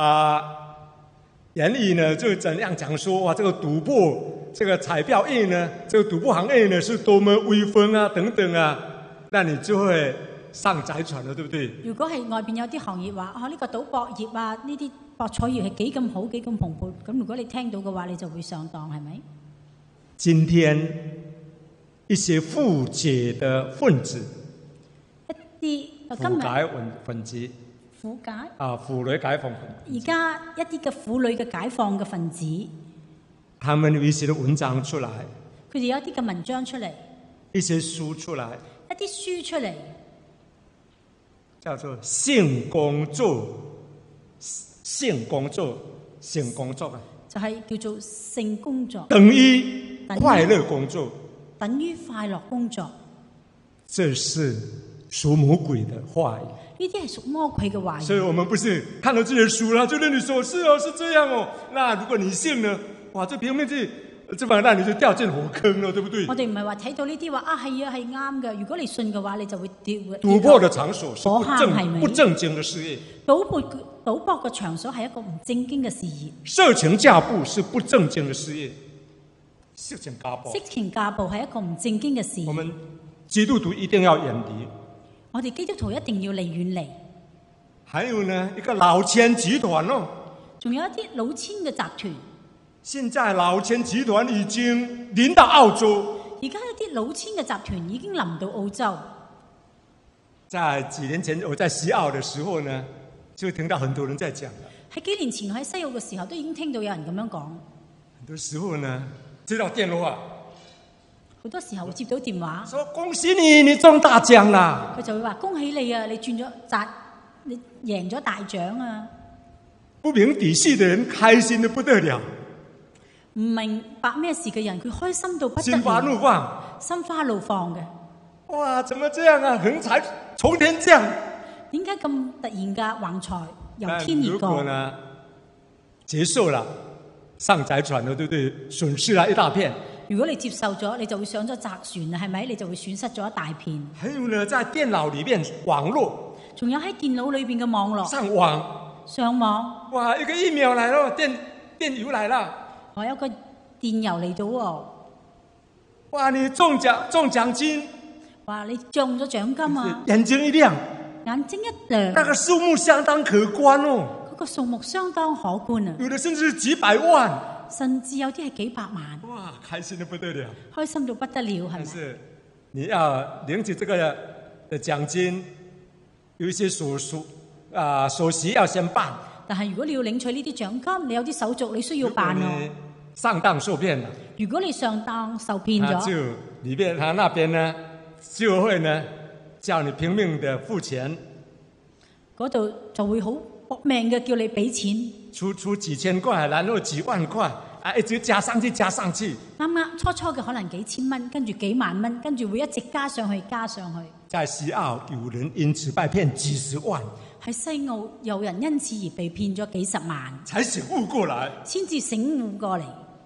言語呢，就怎樣講說哇，這個賭博、這個彩票業呢，這個賭博行業呢，是多麼威風啊，等等啊，那你就會上賊船了，對不對？如果係外邊有啲行業話呢個賭博業啊，呢啲博彩業係幾咁好、幾咁蓬勃，咁如果你聽到嘅話，你就會上當，係咪？今天一些腐解的分子，一啲腐解分子。婦解婦女解放分子。而家一啲嘅婦女嘅解放嘅分子，他們有一些的文章出來，佢哋有一啲嘅文章出嚟，一些書出來，一啲書出嚟，叫做性工作，性工作，性工作啊，就係叫做性工作，等於快樂工作，等於快樂工作，這是屬魔鬼的話語。呢啲係屬魔鬼嘅話語，所以我們不是看到這些書啦，就跟你說是哦，是這樣哦。那如果你信呢，哇，這平面這反而你就掉進火坑了，對不對？我哋唔係話睇到呢啲話係啊係啱嘅，如果你信嘅話，你就會掉。賭博嘅場所是不正經嘅事業。賭博嘅場所係一個唔正經嘅事業。色情家暴是不正經嘅事業。色情家暴係一個唔正經嘅事業。我們基督徒一定要遠離。我哋基督徒一定要遠離。還有呢，一個老千集團咯。仲有一啲老千嘅集團。現在老千集團已經臨到澳洲。而家一啲老千嘅集團已經臨到澳洲。在幾年前我在西澳嘅時候呢，就聽到很多人在講。喺幾年前我喺西澳嘅時候，都已經聽到有人咁樣講。很多時候呢，接到電話。好多時候會接到電話，說恭喜你，你中大獎啦！佢就會話恭喜你啊，你你贏咗大獎啊！不明底細的人開心得不得了，唔明白咩事嘅人佢開心到不得了，心花怒放，心花怒放嘅。哇，怎麼這樣啊？橫財從天降，點解咁突然㗎？橫財由天而降。如果呢接受了上賊船了，對不對？損失了一大片。如果你接受咗，你就會上咗賊船啦，係咪？你就會損失咗一大片。還有呢，在電腦裏面網絡，仲有喺電腦裏邊嘅網絡上網。哇，一個 email 嚟咯，電郵嚟啦。我有個電郵嚟到喎。哇，你中獎金。哇，你中咗獎金啊！眼睛一亮，眼睛一亮。那個數目相當可觀哦。嗰個數目相當可觀啊。有的甚至幾百萬。甚至有啲係幾百萬，哇！開心得不得了，開心到不得了，係咪？但是你要領取這個的獎金，有一些手續要先辦。但係如果你要領取呢啲獎金，你有啲手續你需要辦咯。上當受騙啦！如果你上當受騙咗，就裏邊他那邊呢就會呢叫你拼命的付錢，嗰度就會好搏命嘅叫你俾錢。出幾千塊，然後幾萬塊，一直加上去。啱初嘅可能幾千蚊，跟住幾萬蚊，跟住會一直加上去。在西澳有人因此被騙幾十萬。喺西澳有人因此而被騙咗幾十萬。才醒悟過來，先至醒悟過嚟。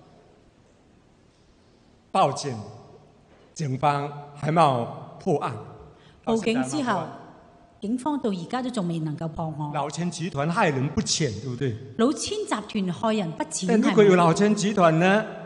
報警，警方還冇破案。報警之後。警方到而家都仲未能夠破案。老千集團害人不淺，對不對？老千集團害人不淺。但如果有老千集團呢，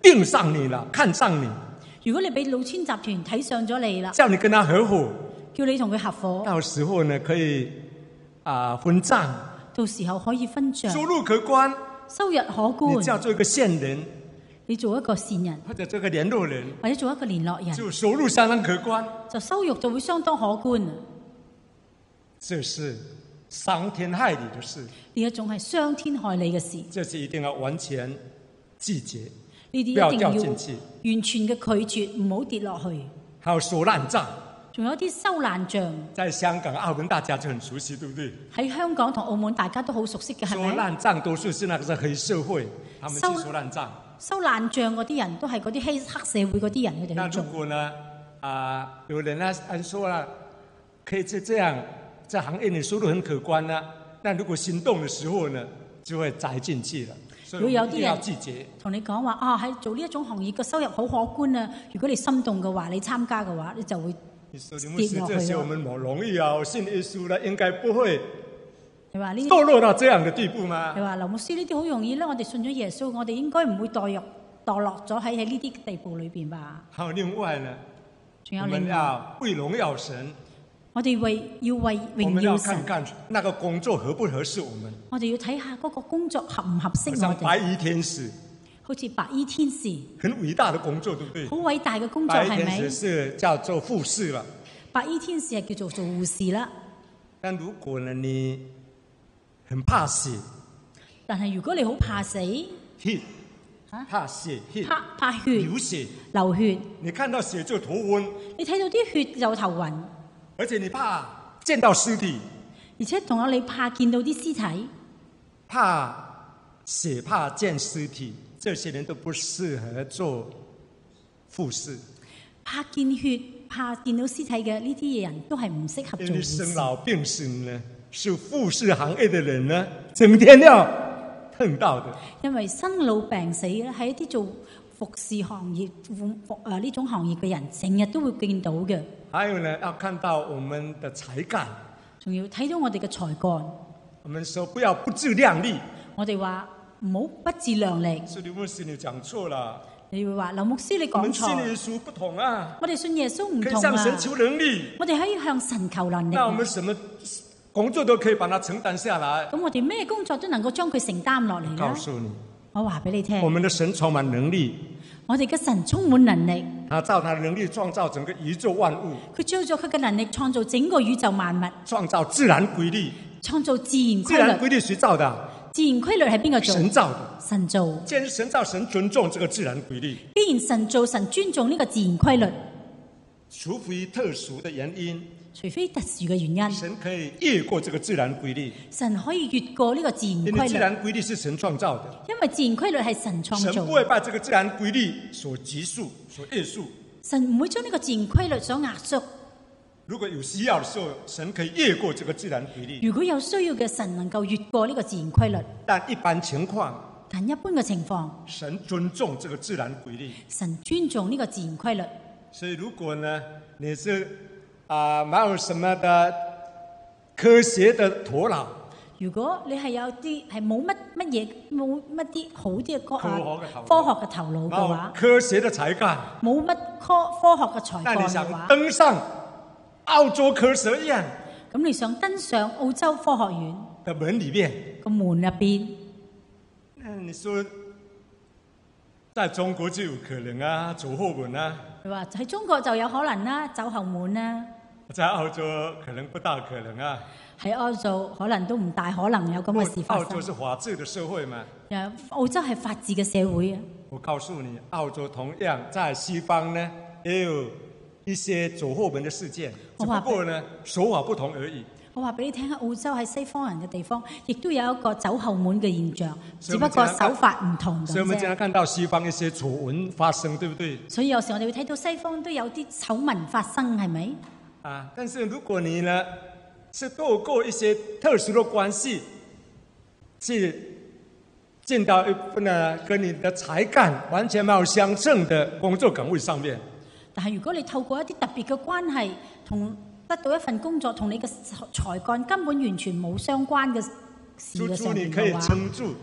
盯上你了，看上你， 如果你俾老千集團睇上咗你啦， 叫你跟他合伙， 叫你同佢合伙， 到時候呢可以分賬， 到時候可以分賬， 收入可觀， 收入可你只要觀， 做一個線人你做一個善人或者做一個聯絡人， 或者做一個聯絡人， 就收入相當可觀。 就收入就會相當可觀。 這是傷天害理的事， 呢一種係傷天害理嘅事， 這是一定要完全拒絕， 呢啲不要一定要掉進去。 完全嘅拒絕，唔好跌落去。 還有收爛賬， 仲有啲收爛帳， 在香港、澳門大家就很熟悉，對不對？ 喺香港同澳門大家都好熟悉嘅，係收咪？ 爛賬都是那個是黑社會，他們去收爛賬。 收爛帳嗰啲人都係嗰啲黑社會嗰啲人，佢哋那去做。 如果呢有人呢說了，可以這樣，在行業裏收入很可觀呢，那如果行動的時候呢，就會栽進去了。所以我們一定要拒絕。 同你講話啊，喺做呢一種行業嘅收入好可觀啊！如果你心動嘅話，你參加嘅話，你就會你說你們是這些我們好容易啊，信耶穌了，應該不會你話呢？ 墮落到這樣的地步嗎？ 你話劉牧師呢啲好容易咧，我哋信咗耶穌，我哋應該唔會墮落咗喺呢啲地步裏邊吧？ 還有另外呢， 仲有我們另外， 要為榮耀神， 我哋要為我們榮耀神， 要看看那個工作合不合適我們。 我哋要睇下嗰個工作合唔合適我像白哋。 衣天使， 好似白衣天使， 很偉大的工作，對不對？ 好偉大嘅工作係咪白衣天使？是叫做護士了。 白衣天使係叫做護士啦。 但如果呢你很怕血， 但係如果你好怕死， heat 怕血 heat 怕血流血， 流血， 你看到血就頭暈， 你睇到啲血就頭暈， 而且你怕見到屍體， 而且仲有你怕見到啲屍體， 怕血怕見屍體，這些人都不適合做護士。 怕見血、怕見到屍體嘅呢啲人都係唔適合做因為護士。 生老病死呢，是護士行業的人呢，整天要碰到的。 因為生老病死咧，係一啲做服侍行業、呢種行業嘅人，成日都會見到嘅。 還有呢，要看到我們的才幹。 仲要睇到我哋嘅才幹。 我們說不要不自量力。 我哋話唔好不自量力。 是劉牧師你講錯了。 你會話劉牧師你我們講錯。 信耶穌不同啊。 我哋信耶穌唔可以同啊。 向神求能力。 我哋可以向神求能力。 那我們什麼工作都可以把它承擔下來。 咁我哋咩工作都能夠將佢承擔落嚟啦。 告訴你， 我話俾你聽。 我們的神充滿能力。 我哋嘅神充滿能力。 他照他的能力創造整個宇宙萬物。 佢照咗佢嘅能力創造整個宇宙萬物。 創造自然規律。 創造自然規律。 自然規律誰造的？ 自然規律係邊個做？ 神造的。 神造。 既然神造，神尊重這個自然規律。 既然神造，神尊重呢個自然規律。 除非特殊的原因。 除非特殊嘅原因。 神可以越過這個自然規律。 神可以越過呢個自然規律。 因為自然規律是神創造的。 因為自然規律係神創造。 神不會把這個自然規律所拘束、所約束。 神唔會將呢個自然規律所壓縮。 如果有需要的時候，神可以越過這個自然規律。 如果有需要嘅，神能夠越過呢個自然規律。 但一般情況， 但一般嘅情況， 神尊重這個自然規律。 神尊重呢個自然規律。 所以如果呢，你是沒有什麼的科學的頭腦， 如果你係有啲係冇乜嘢冇乜啲好啲嘅科學嘅頭腦嘅話， 科學的才幹， 冇乜科學嘅才幹嘅話， 那你想登上澳洲科學院， 咁你想登上澳洲科學院的門裏面個門入邊， 你說在中國就有可能啊，走後門啊。 你話喺中國就有可能啦，走後門啦。 在澳洲可能不大可能啊。 喺澳洲可能都唔大可能有咁嘅事發生。 澳洲是法治的社會嘛。 澳洲係法治嘅社會啊。 我告訴你，澳洲同樣在西方呢，也有一些走後門的事件，只不過呢手法不同而已。 我話俾你聽，澳洲喺西方人嘅地方，亦都有一個走後門嘅現象，只不過手法唔同咁啫。 所以我們經常看到西方一些醜聞發生，對不對？ 所以有時我哋會睇到西方都有啲醜聞發生，係咪？ 但是如果你呢是透過一些特殊的關係，去進到跟你的才幹完全沒有相稱的工作崗位上面， 但係如果你透過一啲特別嘅關係，同得到一份工作，同你嘅才幹根本完全冇相關嘅事嘅上面嘅話，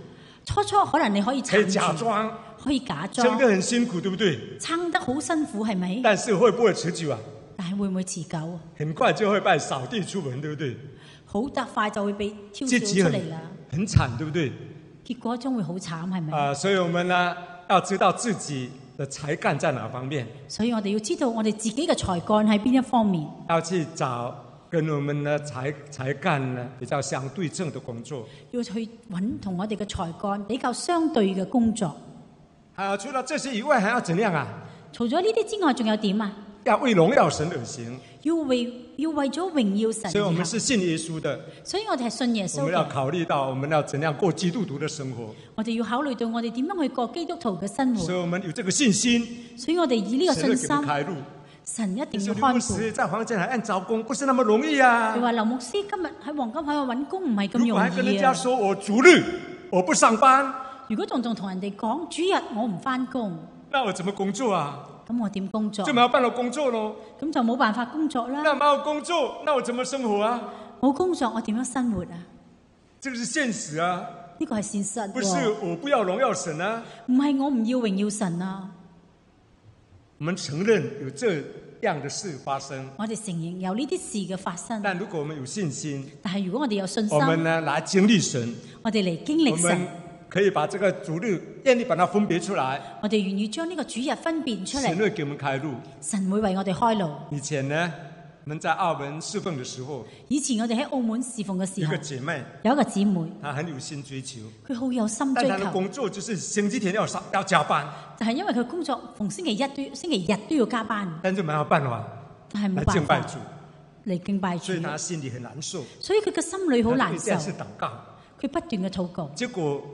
初初可能你可以可以撐住， 假裝， 可以假撐裝， 得很辛苦，對不對？ 撐得好辛苦係咪？ 但是會不會持久啊？ 但係會唔會持久啊？ 很快就會被掃地出門，對不對？ 好得快就會被挑自己選出嚟啦， 很慘，對不對？ 結果將會好慘係咪？ 所以我們呢要知道自己的才幹在哪方面， 所以我哋要知道我哋自己嘅才幹喺邊一方面， 要去找跟我們的才幹呢比較相對稱的工作。 要去揾同我哋嘅才幹比較相對嘅工作。 除了這些以外，還要怎樣啊？ 除咗呢啲之外，仲有點啊？ 要為榮耀神而行。 要為咗榮耀神而行。 所以我們是信耶穌的。 所以我哋係信耶穌嘅。 我們要考慮到我們要怎樣過基督徒的生活。 我哋要考慮到我哋點樣去過基督徒嘅生活。 所以我們有這個信心。 所以我哋以呢個信心， 開路。 神一定要看顧。 在黃金海岸找工不是那麼容易啊！ 你話劉牧師今日喺黃金海岸揾工唔係咁容易啊！ 如果還跟人家說我主日我不上班， 如果仲同人哋講主日我唔返工， 那我怎麼工作啊？ 咁我點工作？ 就沒有辦法工作咯。 咁就冇辦法工作啦。 那沒有工作，那我怎麼生活啊？ 冇工作我點樣生活啊？ 這個是現實啊！ 呢個係現實。 不是我不要榮耀神啊！ 唔係我唔要榮耀神啊！ 我們承認有這樣的事發生， 我哋承認有呢啲事嘅發生。 但如果我們有信心， 但係如果我哋有信心， 我們呢來經歷神， 我哋嚟經歷神， 可以把這個主日願意把它分別出來。 我哋願意將呢個主日分辨出嚟。 神會給我們開路， 神會為我哋開路。 以前呢，我們在澳門侍奉的時候， 以前我哋喺澳門侍奉嘅時候， 有個姐妹， 有一個姊妹， 她很有心追求， 佢好有心追求。 但她的工作就是星期天要加班， 就係因為佢工作逢星期日都要加班， 但就沒有辦法， 但係冇辦法嚟敬拜主， 所以她心裏很難受， 所以佢嘅心裏好難受。 是禱告， 佢不斷嘅禱告， 結果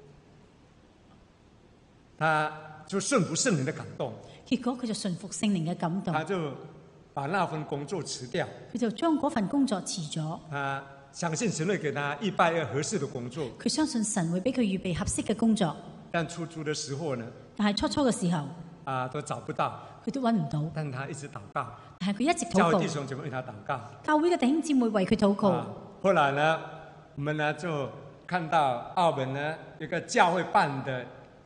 他就順服聖靈的感動， 結果佢就順服聖靈嘅感動， 他就把那份工作辭掉， 佢就將嗰份工作辭咗。 他相信神會給他預備一個合適的工作， 佢相信神會俾佢預備合適嘅工作。 但出租的時候呢？ 但係初嘅時候， 都找不到， 佢都揾唔到。 但他一直禱告， 但係佢一直禱告。 教會弟兄姊妹為他禱告， 教會嘅弟兄姊妹為佢禱告。 後來呢，我們呢就看到澳門呢一個教會辦的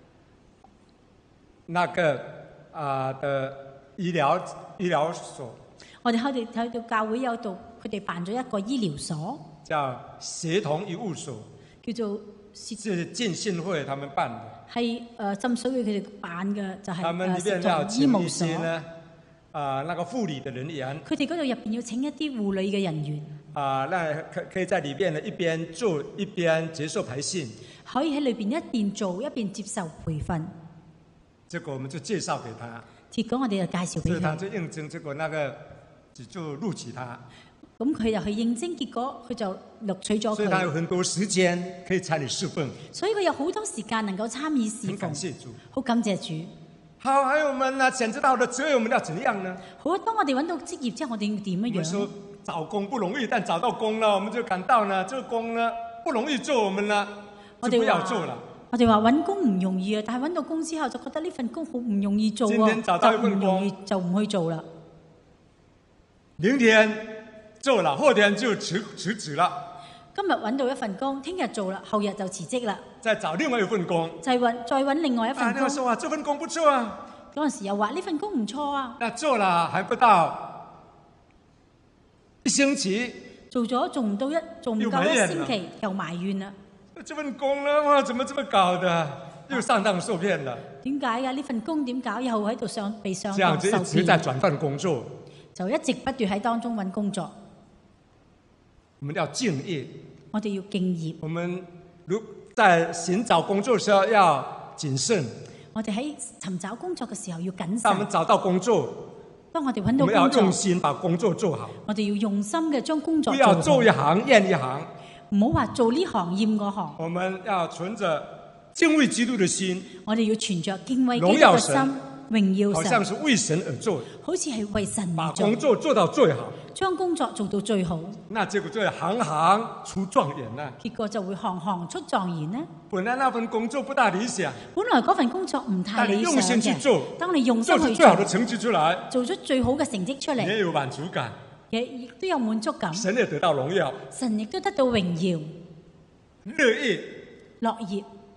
那個的醫療所。我哋睇到教會有度，佢哋辦咗一個醫療所， 叫協同醫務所， 叫做是浸信會他們辦的， 係浸水會佢哋辦嘅，就係他們裏邊要請一些呢那個護理的人員， 佢哋嗰度入邊要請一啲護理嘅人員， 那可以在裏邊呢一邊做一邊接受培訓， 可以喺裏邊一邊做一邊接受培訓。 結果我們就介紹給他， 結果我哋就介紹俾佢， 他就應徵，結果那個就錄取他。 咁佢就去應徵，結果佢就錄取咗佢。 所以他有很多時間可以參與侍奉。 所以佢有好多時間能夠參與侍奉。 很感謝主， 好感謝主。 好，還有我們呢，想知道的職業我們要怎樣呢？ 好，當我哋揾到職業之後，我哋要點樣樣？ 我們說找工不容易，但找到工了，我們就感到呢，這個工呢不容易做，我們呢就不要做了。 我哋話揾工唔容易啊，但係揾到工之後就覺得呢份工好唔容易做啊， 今天找到一份工就唔容易就唔去做啦。 明天做了，後天就辭職了。 今日揾到一份工，聽日做啦，後日就辭職啦。 再找另外一份工， 再揾另外一份工。 那時候這份工不錯啊。 嗰陣時又話呢份工唔錯啊。 那做了還不到一星期， 做咗仲唔夠一星期，又埋怨啦。 這份工呢，哇，怎麼這麼搞的？又上當受騙了。 點解啊？呢份工點搞？又喺度被上當受騙。這樣就一直在轉換工作， 就一直不斷喺當中揾工作。 我們要敬業， 我哋要敬業。 我們如在尋找工作的時候要謹慎。 我哋喺尋找工作嘅時候要謹慎。 當我們找到工作， 當我哋揾到工作， 我們要用心把工作做好。 我哋要用心嘅將工作做好。 不要做一行厭一行。 唔好話做呢行厭嗰行。 我們要存着敬畏基督的心。 我哋要存着敬畏基督嘅心，榮耀神。 好像是為神而做， 好似係為神而做。 把工作做到最好， 將工作做到最好。 那結果就會行行出狀元啦。 結果就會行行出狀元呢。 本來那份工作不大理想， 本來嗰份工作唔太理想嘅。 用心去做， 當你用心去做， 做出最好的成績出來， 做出最好嘅成績出嚟， 也有滿足感， 亦都有滿足感。 神也得到榮耀， 神亦都得到榮耀。 樂業， 樂業，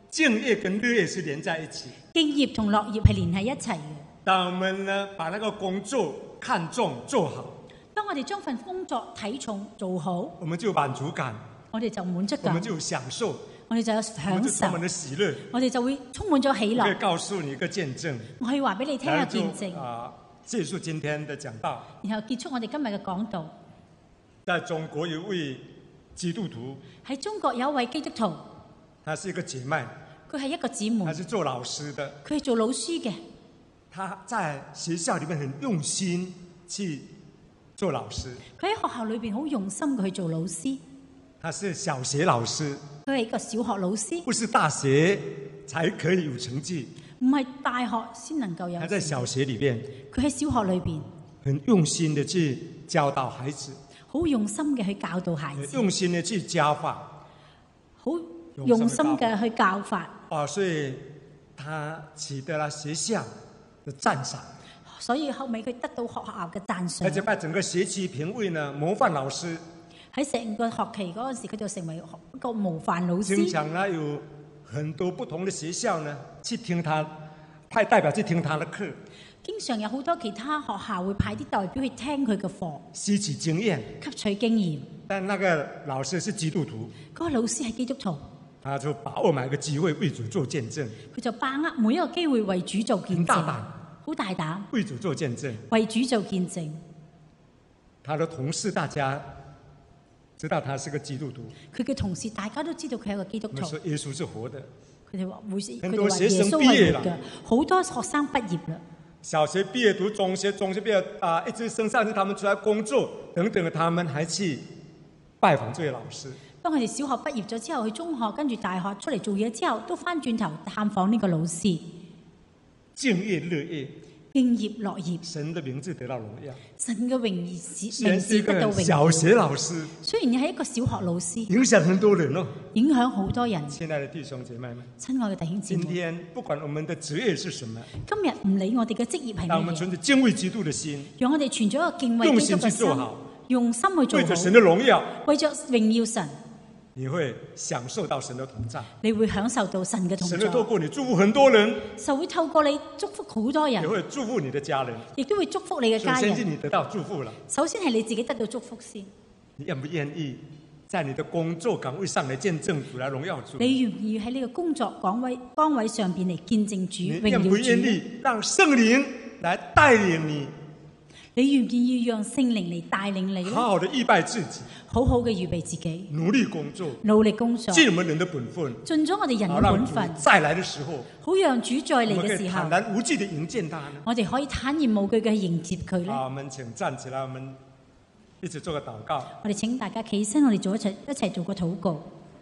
敬業跟樂業是連在一起。 敬業同樂業係連喺一齊嘅。 當我們呢把那個工作看重做好， 當我哋將份工作睇重做好， 我們就有滿足感， 我哋就滿足感， 我們就有享受， 我哋就有我們享就充滿受， 了喜樂。 我哋就會充滿咗喜我可以樂。 告訴你一個見證， 我可以話俾你聽個見證， 結束今天的講道。 然後結束我哋今日嘅講道。 在中國有一位基督徒， 喺中國有一位基督徒， 他是一個姐妹， 佢係一個姊妹他，是做老師的。 佢係做老師嘅， 他在學校裏面很用心去做老師。 佢喺學校裏邊好用心嘅去做老師。 他是小學老師， 佢係一個小學老師， 不是大學才可以有成績。 唔係大學先能夠有。 他在小學裏邊佢喺小學裏邊很用心的去教導孩子， 好用心嘅去教導孩子， 用心的去教法。 好用心嘅去教法。 所以他取得了學校的讚賞， 所以後尾佢得到學校嘅讚而且賞。 把整個學期評為呢模範老師。 喺成個學期嗰陣時，佢就成為一個模範老經師。 常呢有很多不同的學校呢去聽他，派代表去聽他的課， 經常有好多其他學校會派啲代表去聽佢嘅課， 吸取經驗。 吸取經驗。 但那個老師是基督徒， 嗰個老師係基督徒， 他就把握每一個機會為主做見證， 佢就把握每一個機會為主做見證， 很大膽， 好大膽， 為主做見證。 為主做見證。 他的同事大家知道他是個基督徒， 佢嘅同事大家都知道佢係一個基督徒我們說，耶穌是活的。 佢哋話會，佢很哋話耶多學生穌畢業啦係活嘅，好多學生畢業啦， 小學畢業讀中學，中學畢業一直升上去，他們出來工作等等，他們還去拜訪這位老師。 當佢哋小學畢業咗之後，去中學跟住大學出嚟做嘢之後，都翻轉頭探訪呢個老師， 敬業樂業， 敬業樂業， 神的名字得到榮耀。 神嘅榮譽雖然是一名字得到榮個小耀。 學老師， 雖然你係一個小學老師， 影響很多人哦。 影響好多人。 親愛的弟兄姐妹們， 親愛嘅弟兄姊今妹， 天不管我們的職業是什麼， 今日唔理我哋嘅職業係讓我們乜嘢， 存着敬畏基督的心， 讓我哋存咗一個敬畏基督嘅用心去做心好， 用心去做為着神好， 的榮耀， 為着榮耀神， 你會享受到神的同在。 你會享受到神嘅同神會透在， 過你祝福很多人， 就會透過你祝福好多也人， 會祝福你的家人。 亦都會祝福你嘅首家人。 先是你得到祝福了， 首先係你自己得到祝福先， 你願不願意在你的工作崗位上來見證主，來榮耀主？ 你願唔願意喺呢個工作崗位上邊嚟見證主、榮耀你願不願主？ 意讓聖靈來帶領你， 你願唔願意讓聖靈嚟帶領你咧？ 好好的預備自己， 好好嘅預備自己， 努力工作， 努力工作， 盡我們人的本分， 盡咗我哋人嘅好讓主本分， 再來的時候， 好讓主再嚟我們可以嘅時候坦，然無懼的迎見他呢。 我哋可以坦然無懼嘅迎接佢咧。 好，我們請站起來，我們一起做個禱告。 我哋請大家企身，我哋一齊做個禱告。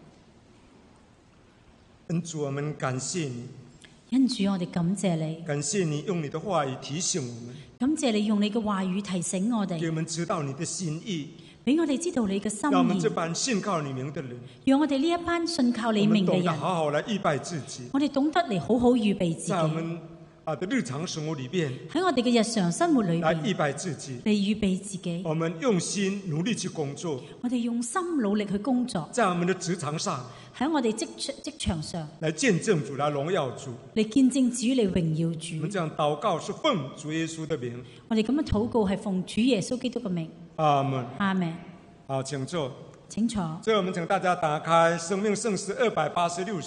恩主，我們感謝你， 恩主，我哋感謝你， 感謝你用你的話語提醒我們， 感謝你用你嘅話語提醒我哋， 給我們知道你的心意， 俾我哋知道你嘅心讓我們這意， 班信靠你名的人， 讓我哋呢一班信靠你我們懂得名嘅人， 好好來預備自己， 我哋懂得嚟好好預備自己， 在我們的日常生活裏邊喺我哋嘅日常生活裏來邊預備自己。 嚟預備自己。 我們用心努力去工作， 我哋用心努力去工作， 在我們的職場上喺我哋職場上來見證主，來榮耀主。 嚟見證主，嚟榮耀我們主。 這樣禱告是奉主耶穌的名， 我哋咁樣禱告係奉主耶穌基督嘅名。 阿門。 阿們。 好，請坐。 請坐。 最後，我們請大家打開《生命聖詩》286